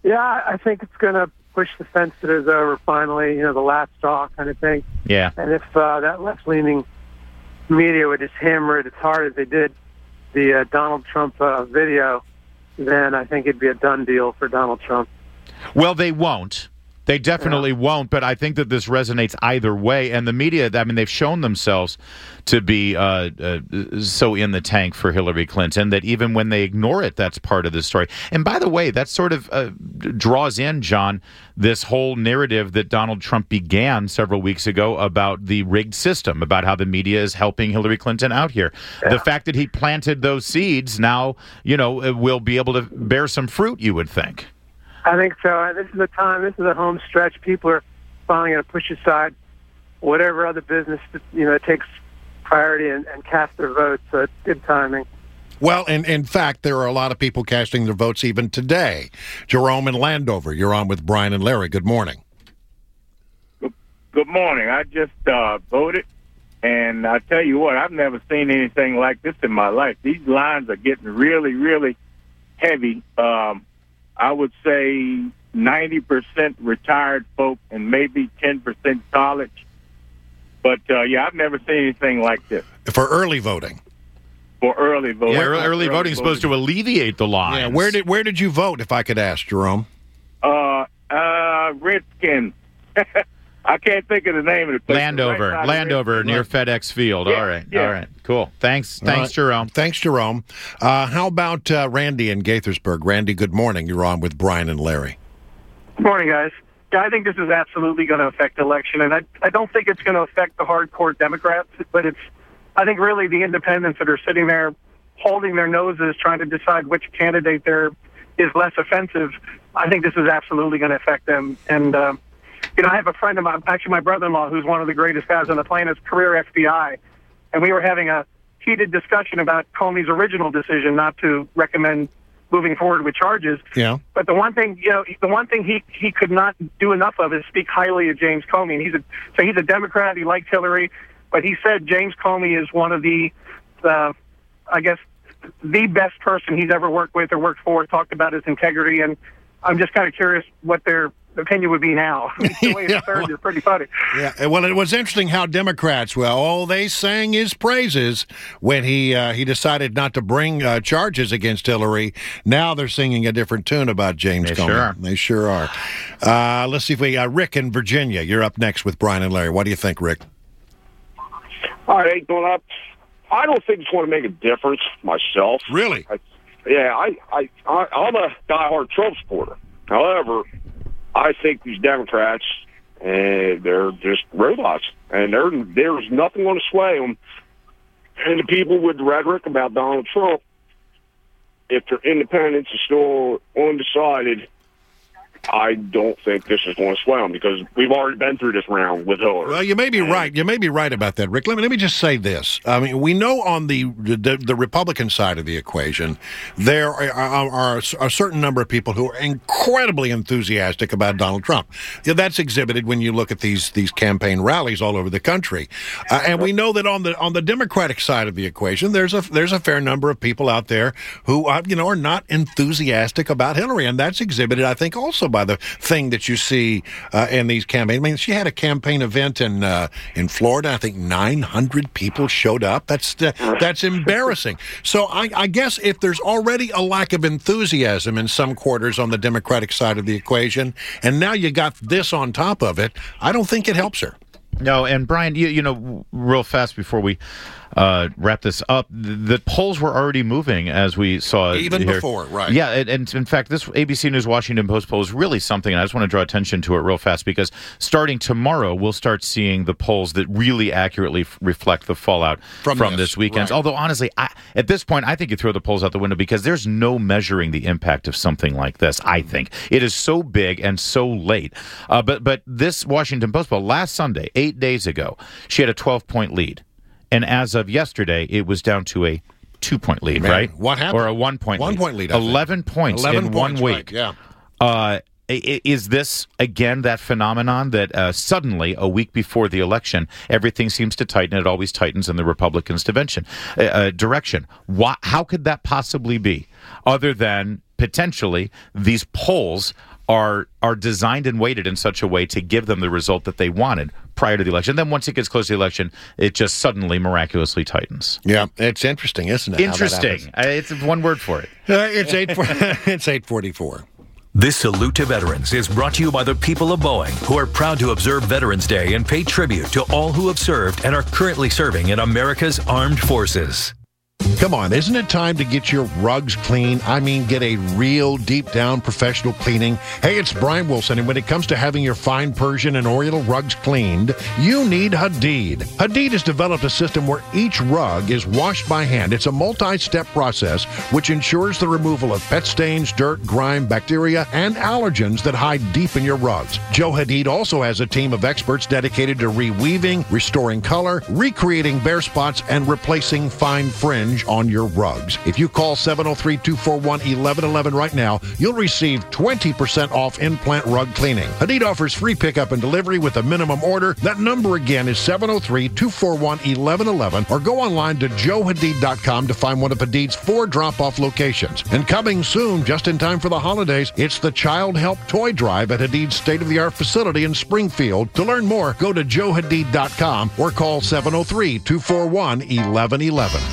Yeah, I think it's going to push the fences over finally, the last straw kind of thing. Yeah. And if that left-leaning media would just hammer it as hard as they did the Donald Trump video, then I think it'd be a done deal for Donald Trump. Well, they won't. They definitely won't, but I think that this resonates either way. And the media, they've shown themselves to be so in the tank for Hillary Clinton that even when they ignore it, that's part of the story. And by the way, that sort of draws in, John, this whole narrative that Donald Trump began several weeks ago about the rigged system, about how the media is helping Hillary Clinton out here. Yeah. The fact that he planted those seeds now, will be able to bear some fruit, you would think. I think so. This is the time. This is a home stretch. People are finally going to push aside whatever other business takes priority and cast their votes. So it's good timing. Well, and in fact, there are a lot of people casting their votes even today. Jerome in Landover, you're on with Brian and Larry. Good morning. Good morning. I just voted, and I tell you what, I've never seen anything like this in my life. These lines are getting really, really heavy. I would say 90% retired folk and maybe 10% college. But, I've never seen anything like this. For early voting? For early voting. Yeah, early voting is supposed to alleviate the lines. Yeah, where did you vote, if I could ask, Jerome? Redskins. I can't think of the name of the place. Landover near FedEx Field. Yeah, all right, yeah. all right, cool. Thanks, Jerome. Thanks, Jerome. How about Randy in Gaithersburg? Randy, good morning. You're on with Brian and Larry. Good morning, guys. Yeah, I think this is absolutely going to affect the election, and I don't think it's going to affect the hardcore Democrats, but I think really the independents that are sitting there holding their noses trying to decide which candidate there is less offensive. I think this is absolutely going to affect them. And I have a friend of mine, actually my brother-in-law, who's one of the greatest guys on the planet, career FBI, and we were having a heated discussion about Comey's original decision not to recommend moving forward with charges. Yeah. But the one thing, he could not do enough of is speak highly of James Comey. And he's a Democrat. He likes Hillary, but he said James Comey is one of the best person he's ever worked with or worked for. Talked about his integrity, and I'm just kind of curious what their opinion would be now. The way it's served is pretty funny. Yeah, well, it was interesting how Democrats, they sang his praises when he decided not to bring charges against Hillary. Now they're singing a different tune about James Comey. They sure are. Let's see if Rick in Virginia. You're up next with Brian and Larry. What do you think, Rick? All right, going up. I don't think it's going to make a difference myself. Really? I'm a diehard Trump supporter. However, I think these Democrats, they're just robots, and there's nothing going to sway them. And the people with the rhetoric about Donald Trump, if their independents are still undecided, I don't think this is going to sway them because we've already been through this round with Hillary. Well, you may be right. You may be right about that, Rick. Let me just say this. I mean, we know on the Republican side of the equation, there are a certain number of people who are incredibly enthusiastic about Donald Trump. That's exhibited when you look at these campaign rallies all over the country, and we know that on the Democratic side of the equation, there's a fair number of people out there who are not enthusiastic about Hillary, and that's exhibited, I think, also by the thing that you see in these campaigns. I mean, she had a campaign event in Florida. I think 900 people showed up. That's embarrassing. So I guess if there's already a lack of enthusiasm in some quarters on the Democratic side of the equation, and now you got this on top of it, I don't think it helps her. No, and Brian, real fast before we wrap this up, the polls were already moving as we saw even here. Before, right? Yeah, and in fact, this ABC News Washington Post poll is really something, and I just want to draw attention to it real fast because starting tomorrow, we'll start seeing the polls that really accurately reflect the fallout from this weekend. Right. Although, honestly, at this point, I think you throw the polls out the window because there's no measuring the impact of something like this, I think. It is so big and so late. But this Washington Post poll, last Sunday, 8 days ago, she had a 12-point lead. And as of yesterday, it was down to a 2-point lead, right? What happened? Or a 1-point lead. 1-point lead. 11 points in 1 week. Right, yeah. Is this, again, that phenomenon that suddenly, a week before the election, everything seems to tighten? It always tightens in the Republicans' direction. How could that possibly be, other than potentially these polls are designed and weighted in such a way to give them the result that they wanted prior to the election. Then once it gets close to the election, it just suddenly miraculously tightens. Yeah, it's interesting, isn't it? Interesting. It's one word for it. It's 8:44. This salute to veterans is brought to you by the people of Boeing, who are proud to observe Veterans Day and pay tribute to all who have served and are currently serving in America's armed forces. Come on, isn't it time to get your rugs clean? I mean, get a real deep-down professional cleaning. Hey, it's Brian Wilson, and when it comes to having your fine Persian and Oriental rugs cleaned, you need Hadid. Hadid has developed a system where each rug is washed by hand. It's a multi-step process which ensures the removal of pet stains, dirt, grime, bacteria, and allergens that hide deep in your rugs. Joe Hadid also has a team of experts dedicated to reweaving, restoring color, recreating bare spots, and replacing fine fringe on your rugs. If you call 703-241-1111 right now, you'll receive 20% off in-plant rug cleaning. Hadid offers free pickup and delivery with a minimum order. That number again is 703-241-1111, or go online to joehadid.com to find one of Hadid's 4 drop-off locations. And coming soon, just in time for the holidays, it's the Child Help Toy Drive at Hadid's state-of-the-art facility in Springfield. To learn more, go to joehadid.com or call 703-241-1111.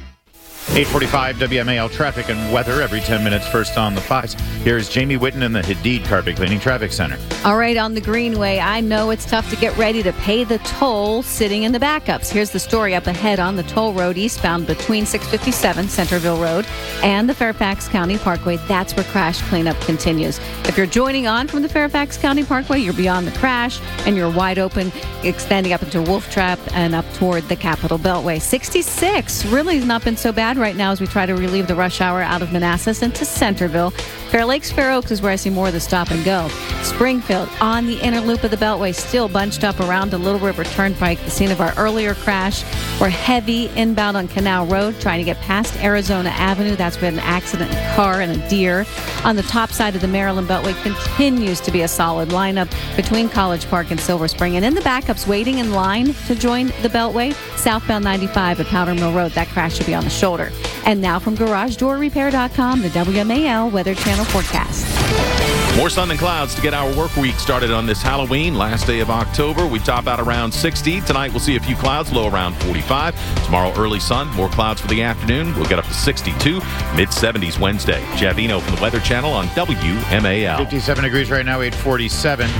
8:45 WMAL traffic and weather every 10 minutes, first on the 5s. Here's Jamie Whitten in the Hadid Carpet Cleaning Traffic Center. All right, on the Greenway, I know it's tough to get ready to pay the toll sitting in the backups. Here's the story up ahead on the toll road eastbound between 657 Centerville Road and the Fairfax County Parkway. That's where crash cleanup continues. If you're joining on from the Fairfax County Parkway, you're beyond the crash and you're wide open, extending up into Wolf Trap and up toward the Capitol Beltway. 66 really has not been so bad right now as we try to relieve the rush hour out of Manassas into Centerville. Fair Lakes, Fair Oaks is where I see more of the stop and go. Springfield on the inner loop of the Beltway, still bunched up around the Little River Turnpike, the scene of our earlier crash. We're heavy inbound on Canal Road, trying to get past Arizona Avenue. That's where an accident, a car and a deer. On the top side of the Maryland Beltway continues to be a solid lineup between College Park and Silver Spring. And in the backups, waiting in line to join the Beltway, southbound 95 at Powder Mill Road. That crash should be on the shoulder. And now from GarageDoorRepair.com, the WMAL Weather Channel forecast. More sun and clouds to get our work week started on this Halloween, last day of October. We top out around 60. Tonight we'll see a few clouds, low around 45. Tomorrow early sun, more clouds for the afternoon. We'll get up to 62, mid-70s Wednesday. Jeff Eno from the Weather Channel on WMAL. 57 degrees right now, 8:47.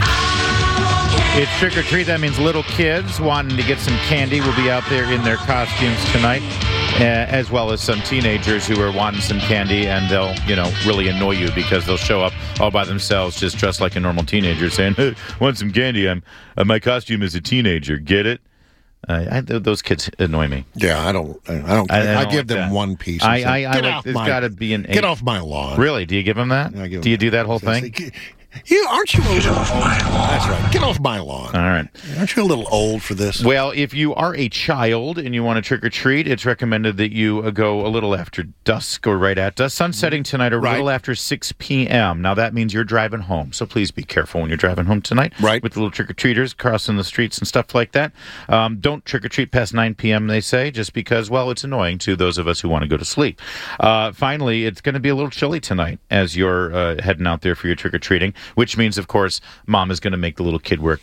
It's trick or treat. That means little kids wanting to get some candy will be out there in their costumes tonight, as well as some teenagers who are wanting some candy, and they'll, really annoy you because they'll show up all by themselves, just dressed like a normal teenager, saying, "Hey, want some candy? My costume is a teenager. Get it?" Those kids annoy me. Yeah, I don't. I give them one piece. There's got to be get off my lawn. Really? Do you give them that? Do you do that whole thing? Aren't you get off my lawn? That's right. Get off my lawn. All right. Aren't you a little old for this? Well, if you are a child and you want to trick or treat, it's recommended that you go a little after dusk or right at dusk. Sun setting tonight, a little after 6 p.m. Now that means you're driving home, so please be careful when you're driving home tonight. Right. With the little trick or treaters crossing the streets and stuff like that. Don't trick or treat past 9 p.m. They say, just because, well, it's annoying to those of us who want to go to sleep. Finally, it's going to be a little chilly tonight as you're heading out there for your trick or treating, which means, of course, Mom is going to make the little kid wear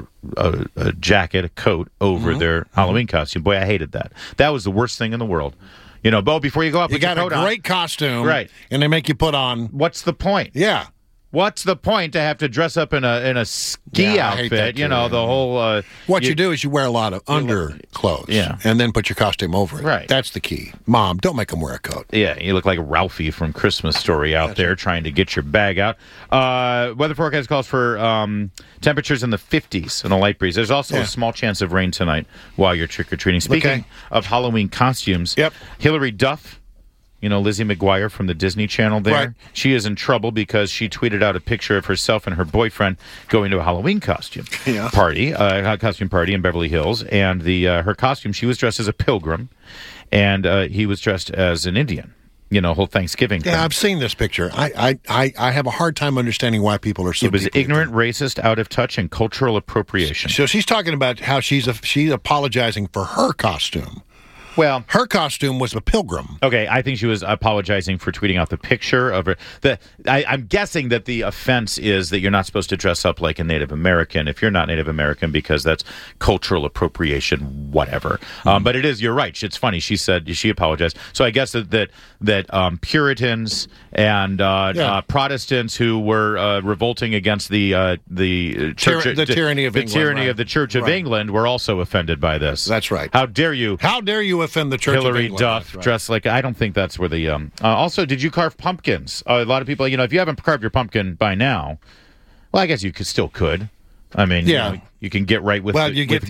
a jacket, a coat over their Halloween costume. Boy, I hated that. That was the worst thing in the world. Bo, before you go up, you got a great costume, right? And they make you put on. What's the point? Yeah. What's the point to have to dress up in a ski outfit? The whole. What you do is you wear a lot of underclothes, and then put your costume over it. Right. That's the key. Mom, don't make them wear a coat. Yeah, you look like Ralphie from Christmas Story out there trying to get your bag out. Weather forecast calls for temperatures in the 50s and a light breeze. There's also a small chance of rain tonight while you're trick or treating. Speaking of Halloween costumes, Hillary Duff. Lizzie McGuire from the Disney Channel there. Right. She is in trouble because she tweeted out a picture of herself and her boyfriend going to a Halloween costume party, costume party in Beverly Hills. And her costume, she was dressed as a pilgrim, and he was dressed as an Indian. Whole Thanksgiving thing. Yeah, I've seen this picture. I have a hard time understanding why people are so. It was ignorant, racist, out of touch, and cultural appropriation. So she's talking about how she's apologizing for her costume. Well, her costume was a pilgrim. Okay, I think she was apologizing for tweeting out the picture of her. I'm guessing that the offense is that you're not supposed to dress up like a Native American if you're not Native American, because that's cultural appropriation, whatever. But it is, you're right. It's funny. She said she apologized. So I guess that Puritans and Protestants who were revolting against the church, the tyranny of England, tyranny of the Church of England, were also offended by this. That's right. How dare you? How dare you offend the Church Hillary of England? Duff dressed like, I don't think that's where the also, did you carve pumpkins? A lot of people, if you haven't carved your pumpkin by now, well, I guess you still could. I mean, you can get right with gourd. You get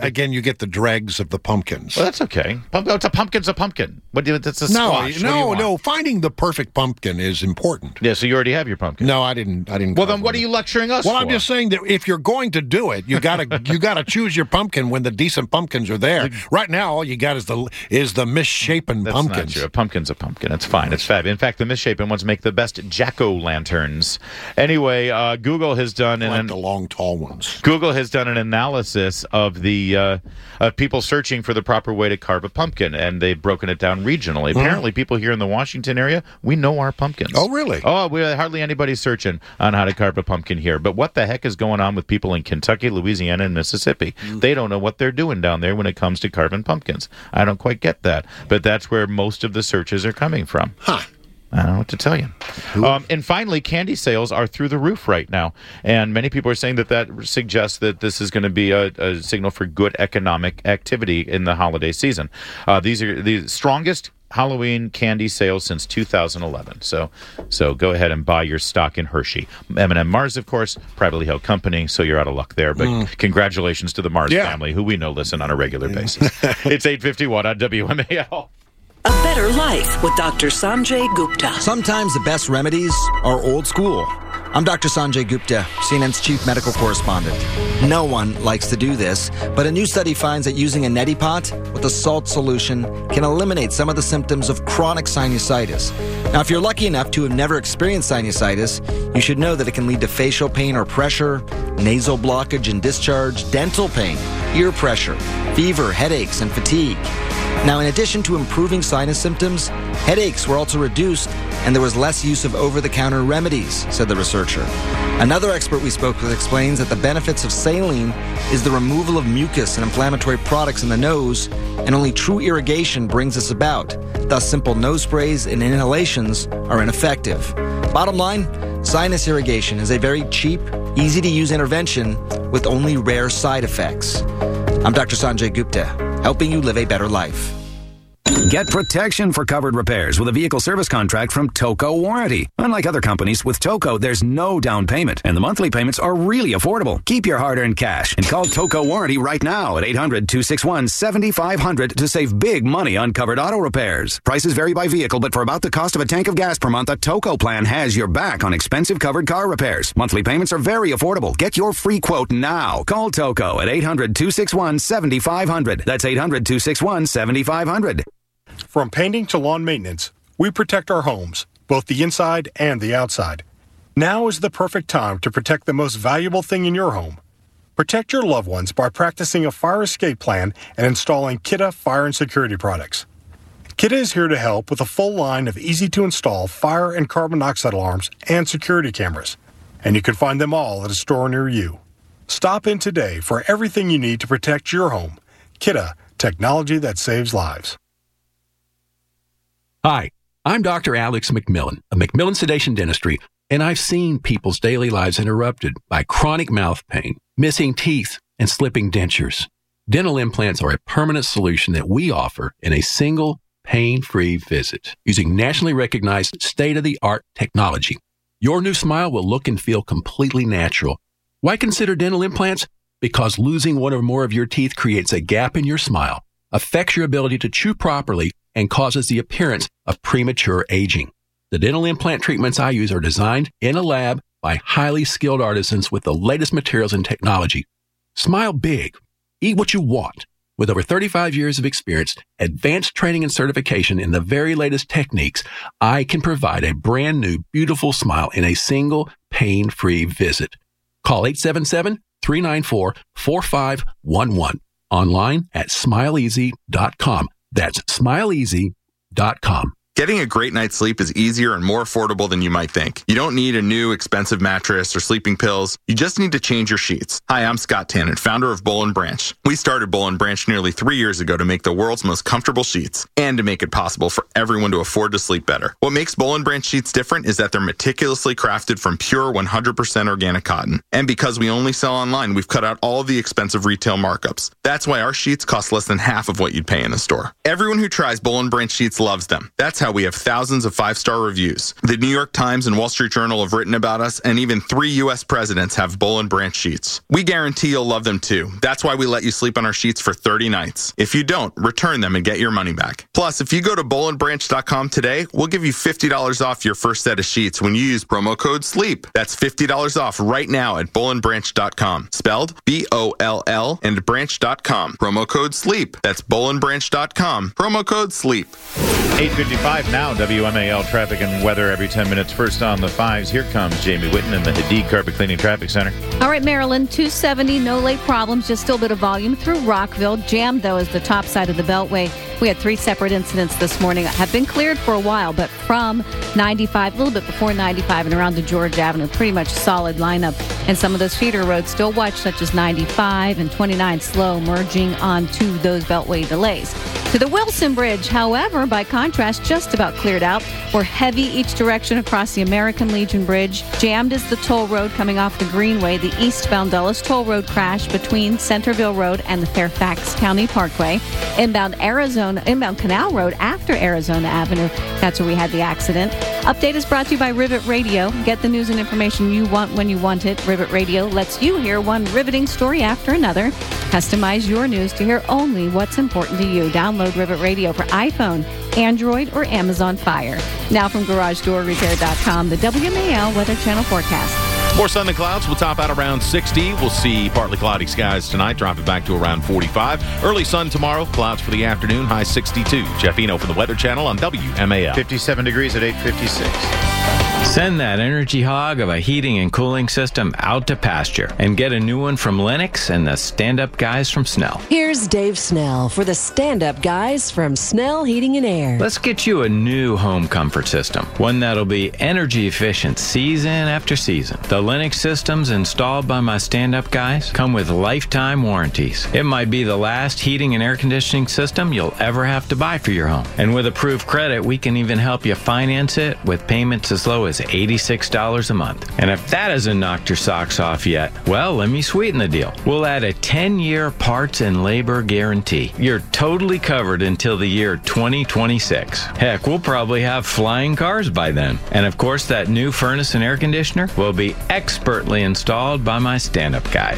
the dregs of the pumpkins. Well, that's okay. A pumpkin's a pumpkin. That's a squash. No. Finding the perfect pumpkin is important. Yeah, so you already have your pumpkin. No, I didn't. Well, then what are you lecturing us for? Well, I'm just saying that if you're going to do it, you gotta choose your pumpkin when the decent pumpkins are there. Right now, all you got is the misshapen pumpkins. That's not true. A pumpkin's a pumpkin. It's fine. It's fab. In fact, the misshapen ones make the best jack-o'-lanterns. Anyway, Google has done the long, tall ones. Google has done an analysis of the of people searching for the proper way to carve a pumpkin, and they've broken it down regionally. Apparently, people here in the Washington area, we know our pumpkins. Oh, really? Oh, hardly anybody's searching on how to carve a pumpkin here. But what the heck is going on with people in Kentucky, Louisiana, and Mississippi? They don't know what they're doing down there when it comes to carving pumpkins. I don't quite get that. But that's where most of the searches are coming from. Huh. I don't know what to tell you. And finally, candy sales are through the roof right now. And many people are saying that suggests that this is going to be a signal for good economic activity in the holiday season. These are the strongest Halloween candy sales since 2011. So go ahead and buy your stock in Hershey. M&M Mars, of course, privately held company, so you're out of luck there. But congratulations to the Mars family, who we know listen on a regular basis. It's 8:51 on WMAL. A better life with Dr. Sanjay Gupta. Sometimes the best remedies are old school. I'm Dr. Sanjay Gupta, CNN's chief medical correspondent. No one likes to do this, but a new study finds that using a neti pot with a salt solution can eliminate some of the symptoms of chronic sinusitis. Now, if you're lucky enough to have never experienced sinusitis, you should know that it can lead to facial pain or pressure, nasal blockage and discharge, dental pain, ear pressure, fever, headaches, and fatigue. Now, in addition to improving sinus symptoms, headaches were also reduced and there was less use of over-the-counter remedies, said the researcher. Another expert we spoke with explains that the benefits of saline is the removal of mucus and inflammatory products in the nose, and only true irrigation brings this about. Thus, simple nose sprays and inhalations are ineffective. Bottom line, sinus irrigation is a very cheap, easy-to-use intervention with only rare side effects. I'm Dr. Sanjay Gupta, helping you live a better life. Get protection for covered repairs with a vehicle service contract from Toco Warranty. Unlike other companies, with Toco, there's no down payment, and the monthly payments are really affordable. Keep your hard-earned cash and call Toco Warranty right now at 800-261-7500 to save big money on covered auto repairs. Prices vary by vehicle, but for about the cost of a tank of gas per month, a Toco plan has your back on expensive covered car repairs. Monthly payments are very affordable. Get your free quote now. Call Toco at 800-261-7500. That's 800-261-7500. From painting to lawn maintenance, we protect our homes, both the inside and the outside. Now is the perfect time to protect the most valuable thing in your home. Protect your loved ones by practicing a fire escape plan and installing Kidde fire and security products. Kidde is here to help with a full line of easy-to-install fire and carbon monoxide alarms and security cameras, and you can find them all at a store near you. Stop in today for everything you need to protect your home. Kidde, technology that saves lives. Hi, I'm Dr. Alex McMillan of McMillan Sedation Dentistry, and I've seen people's daily lives interrupted by chronic mouth pain, missing teeth, and slipping dentures. Dental implants are a permanent solution that we offer in a single, pain-free visit using nationally recognized state-of-the-art technology. Your new smile will look and feel completely natural. Why consider dental implants? Because losing one or more of your teeth creates a gap in your smile, affects your ability to chew properly, and causes the appearance of premature aging. The dental implant treatments I use are designed in a lab by highly skilled artisans with the latest materials and technology. Smile big. Eat what you want. With over 35 years of experience, advanced training and certification in the very latest techniques, I can provide a brand new, beautiful smile in a single, pain-free visit. Call 877-394-4511. Online at smileeasy.com. That's smileeasy.com. Getting a great night's sleep is easier and more affordable than you might think. You don't need a new expensive mattress or sleeping pills. You just need to change your sheets. Hi, I'm Scott Tannen, founder of Boll & Branch. We started Boll & Branch nearly 3 years ago to make the world's most comfortable sheets and to make it possible for everyone to afford to sleep better. What makes Boll & Branch sheets different is that they're meticulously crafted from pure 100% organic cotton. And because we only sell online, we've cut out all of the expensive retail markups. That's why our sheets cost less than half of what you'd pay in the store. Everyone who tries Boll & Branch sheets loves them. That's how we have thousands of 5-star reviews. The New York Times and Wall Street Journal have written about us, and even 3 U.S. presidents have Boll & Branch sheets. We guarantee you'll love them too. That's why we let you sleep on our sheets for 30 nights. If you don't, return them and get your money back. Plus, if you go to bollandbranch.com today, we'll give you $50 off your first set of sheets when you use promo code SLEEP. That's $50 off right now at bollandbranch.com. Spelled B-O-L-L and branch.com. Promo code SLEEP. That's bollandbranch.com. Promo code SLEEP. 8:55 now, WMAL traffic and weather every 10 minutes. First on the 5s, here comes Jamie Whitten in the Hadid Carpet Cleaning Traffic Center. All right, Maryland, 270, no late problems, just still a bit of volume through Rockville. Jammed, though, is the top side of the Beltway. We had 3 separate incidents this morning. Have been cleared for a while, but from 95, a little bit before 95 and around to George Avenue, pretty much solid lineup. And some of those feeder roads still watch, such as 95 and 29, slow merging onto those Beltway delays. To the Wilson Bridge, however, by contrast, just about cleared out. We're heavy each direction across the American Legion Bridge. Jammed is the toll road coming off the Greenway. The eastbound Dulles Toll Road crash between Centerville Road and the Fairfax County Parkway. Inbound Canal Road after Arizona Avenue. That's where we had the accident. Update is brought to you by Rivet Radio. Get the news and information you want when you want it. Rivet Radio lets you hear one riveting story after another. Customize your news to hear only what's important to you. Download Rivet Radio for iPhone, Android, or Amazon Fire. Now from GarageDoorRepair.com, the WMAL Weather Channel forecast. More sun than clouds. We'll top out around 60. We'll see partly cloudy skies tonight, dropping back to around 45. Early sun tomorrow. Clouds for the afternoon. High 62. Jeff Eno from the Weather Channel on WMAL. 57 degrees at 8:56. Send that energy hog of a heating and cooling system out to pasture and get a new one from Lennox and the stand-up guys from Snell. Here's Dave Snell for the stand-up guys from Snell Heating and Air. Let's get you a new home comfort system, one that'll be energy efficient season after season. The Lennox systems installed by my stand-up guys come with lifetime warranties. It might be the last heating and air conditioning system you'll ever have to buy for your home. And with approved credit, we can even help you finance it with payments as low as $86 a month. And if that hasn't knocked your socks off yet, well, let me sweeten the deal. We'll add a 10-year parts and labor guarantee. You're totally covered until the year 2026. Heck, we'll probably have flying cars by then. And of course, that new furnace and air conditioner will be expertly installed by my stand-up guys.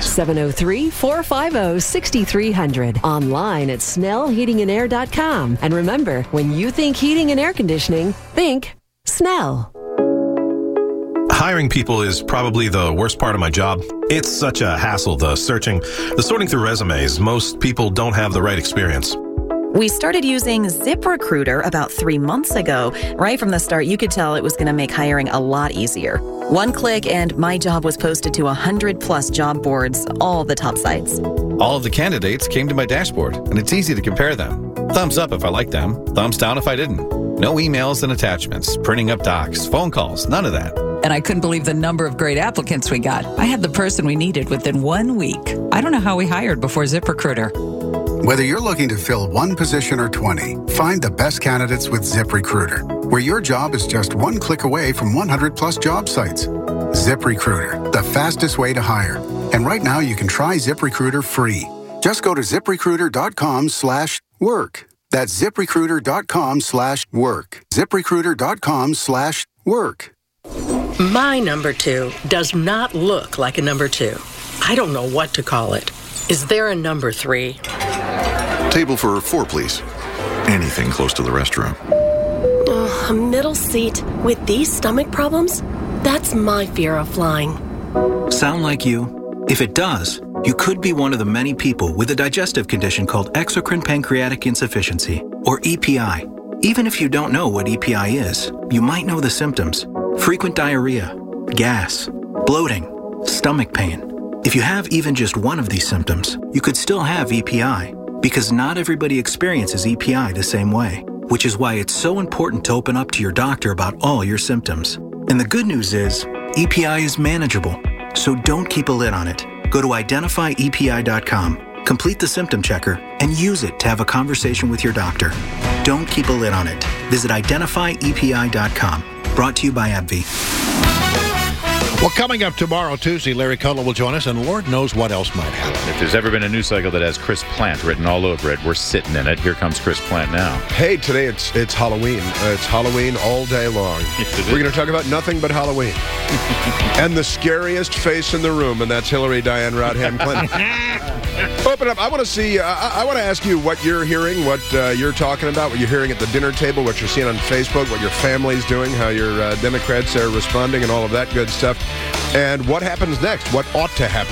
703-450-6300. Online at SnellHeatingandAir.com. And remember, when you think heating and air conditioning, think Snell. Hiring people is probably the worst part of my job. It's such a hassle, the sorting through resumes. Most people don't have the right experience. We started using ZipRecruiter about 3 months ago. Right from the start, you could tell it was going to make hiring a lot easier. One click and my job was posted to 100+ job boards, all the top sites. All of the candidates came to my dashboard, and it's easy to compare them. Thumbs up if I liked them, thumbs down if I didn't. No emails and attachments, printing up docs, phone calls, none of that. And I couldn't believe the number of great applicants we got. I had the person we needed within 1 week. I don't know how we hired before ZipRecruiter. Whether you're looking to fill one position or 20, find the best candidates with ZipRecruiter, where your job is just one click away from 100+ job sites. ZipRecruiter, the fastest way to hire. And right now you can try ZipRecruiter free. Just go to ZipRecruiter.com/work. That's ZipRecruiter.com/work. ZipRecruiter.com/work. My number 2 does not look like a number 2. I don't know what to call it. Is there a number 3? Table for 4, please. Anything close to the restroom. A middle seat with these stomach problems? That's my fear of flying. Sound like you? If it does, you could be one of the many people with a digestive condition called exocrine pancreatic insufficiency, or EPI. Even if you don't know what EPI is, you might know the symptoms. Frequent diarrhea, gas, bloating, stomach pain. If you have even just one of these symptoms, you could still have EPI. Because not everybody experiences EPI the same way, which is why it's so important to open up to your doctor about all your symptoms. And the good news is, EPI is manageable, so don't keep a lid on it. Go to identifyepi.com, complete the symptom checker, and use it to have a conversation with your doctor. Don't keep a lid on it. Visit identifyepi.com. Brought to you by AbbVie. Well, coming up tomorrow, Tuesday, Larry Kudlow will join us, and Lord knows what else might happen. If there's ever been a news cycle that has Chris Plant written all over it, we're sitting in it. Here comes Chris Plant now. Hey, today it's Halloween. It's Halloween all day long. Yes, we're going to talk about nothing but Halloween. And the scariest face in the room, and that's Hillary Diane Rodham Clinton. Open up. I want to see, I want to ask you what you're hearing, what you're talking about, what you're hearing at the dinner table, what you're seeing on Facebook, what your family's doing, how your Democrats are responding, and all of that good stuff. And what happens next? What ought to happen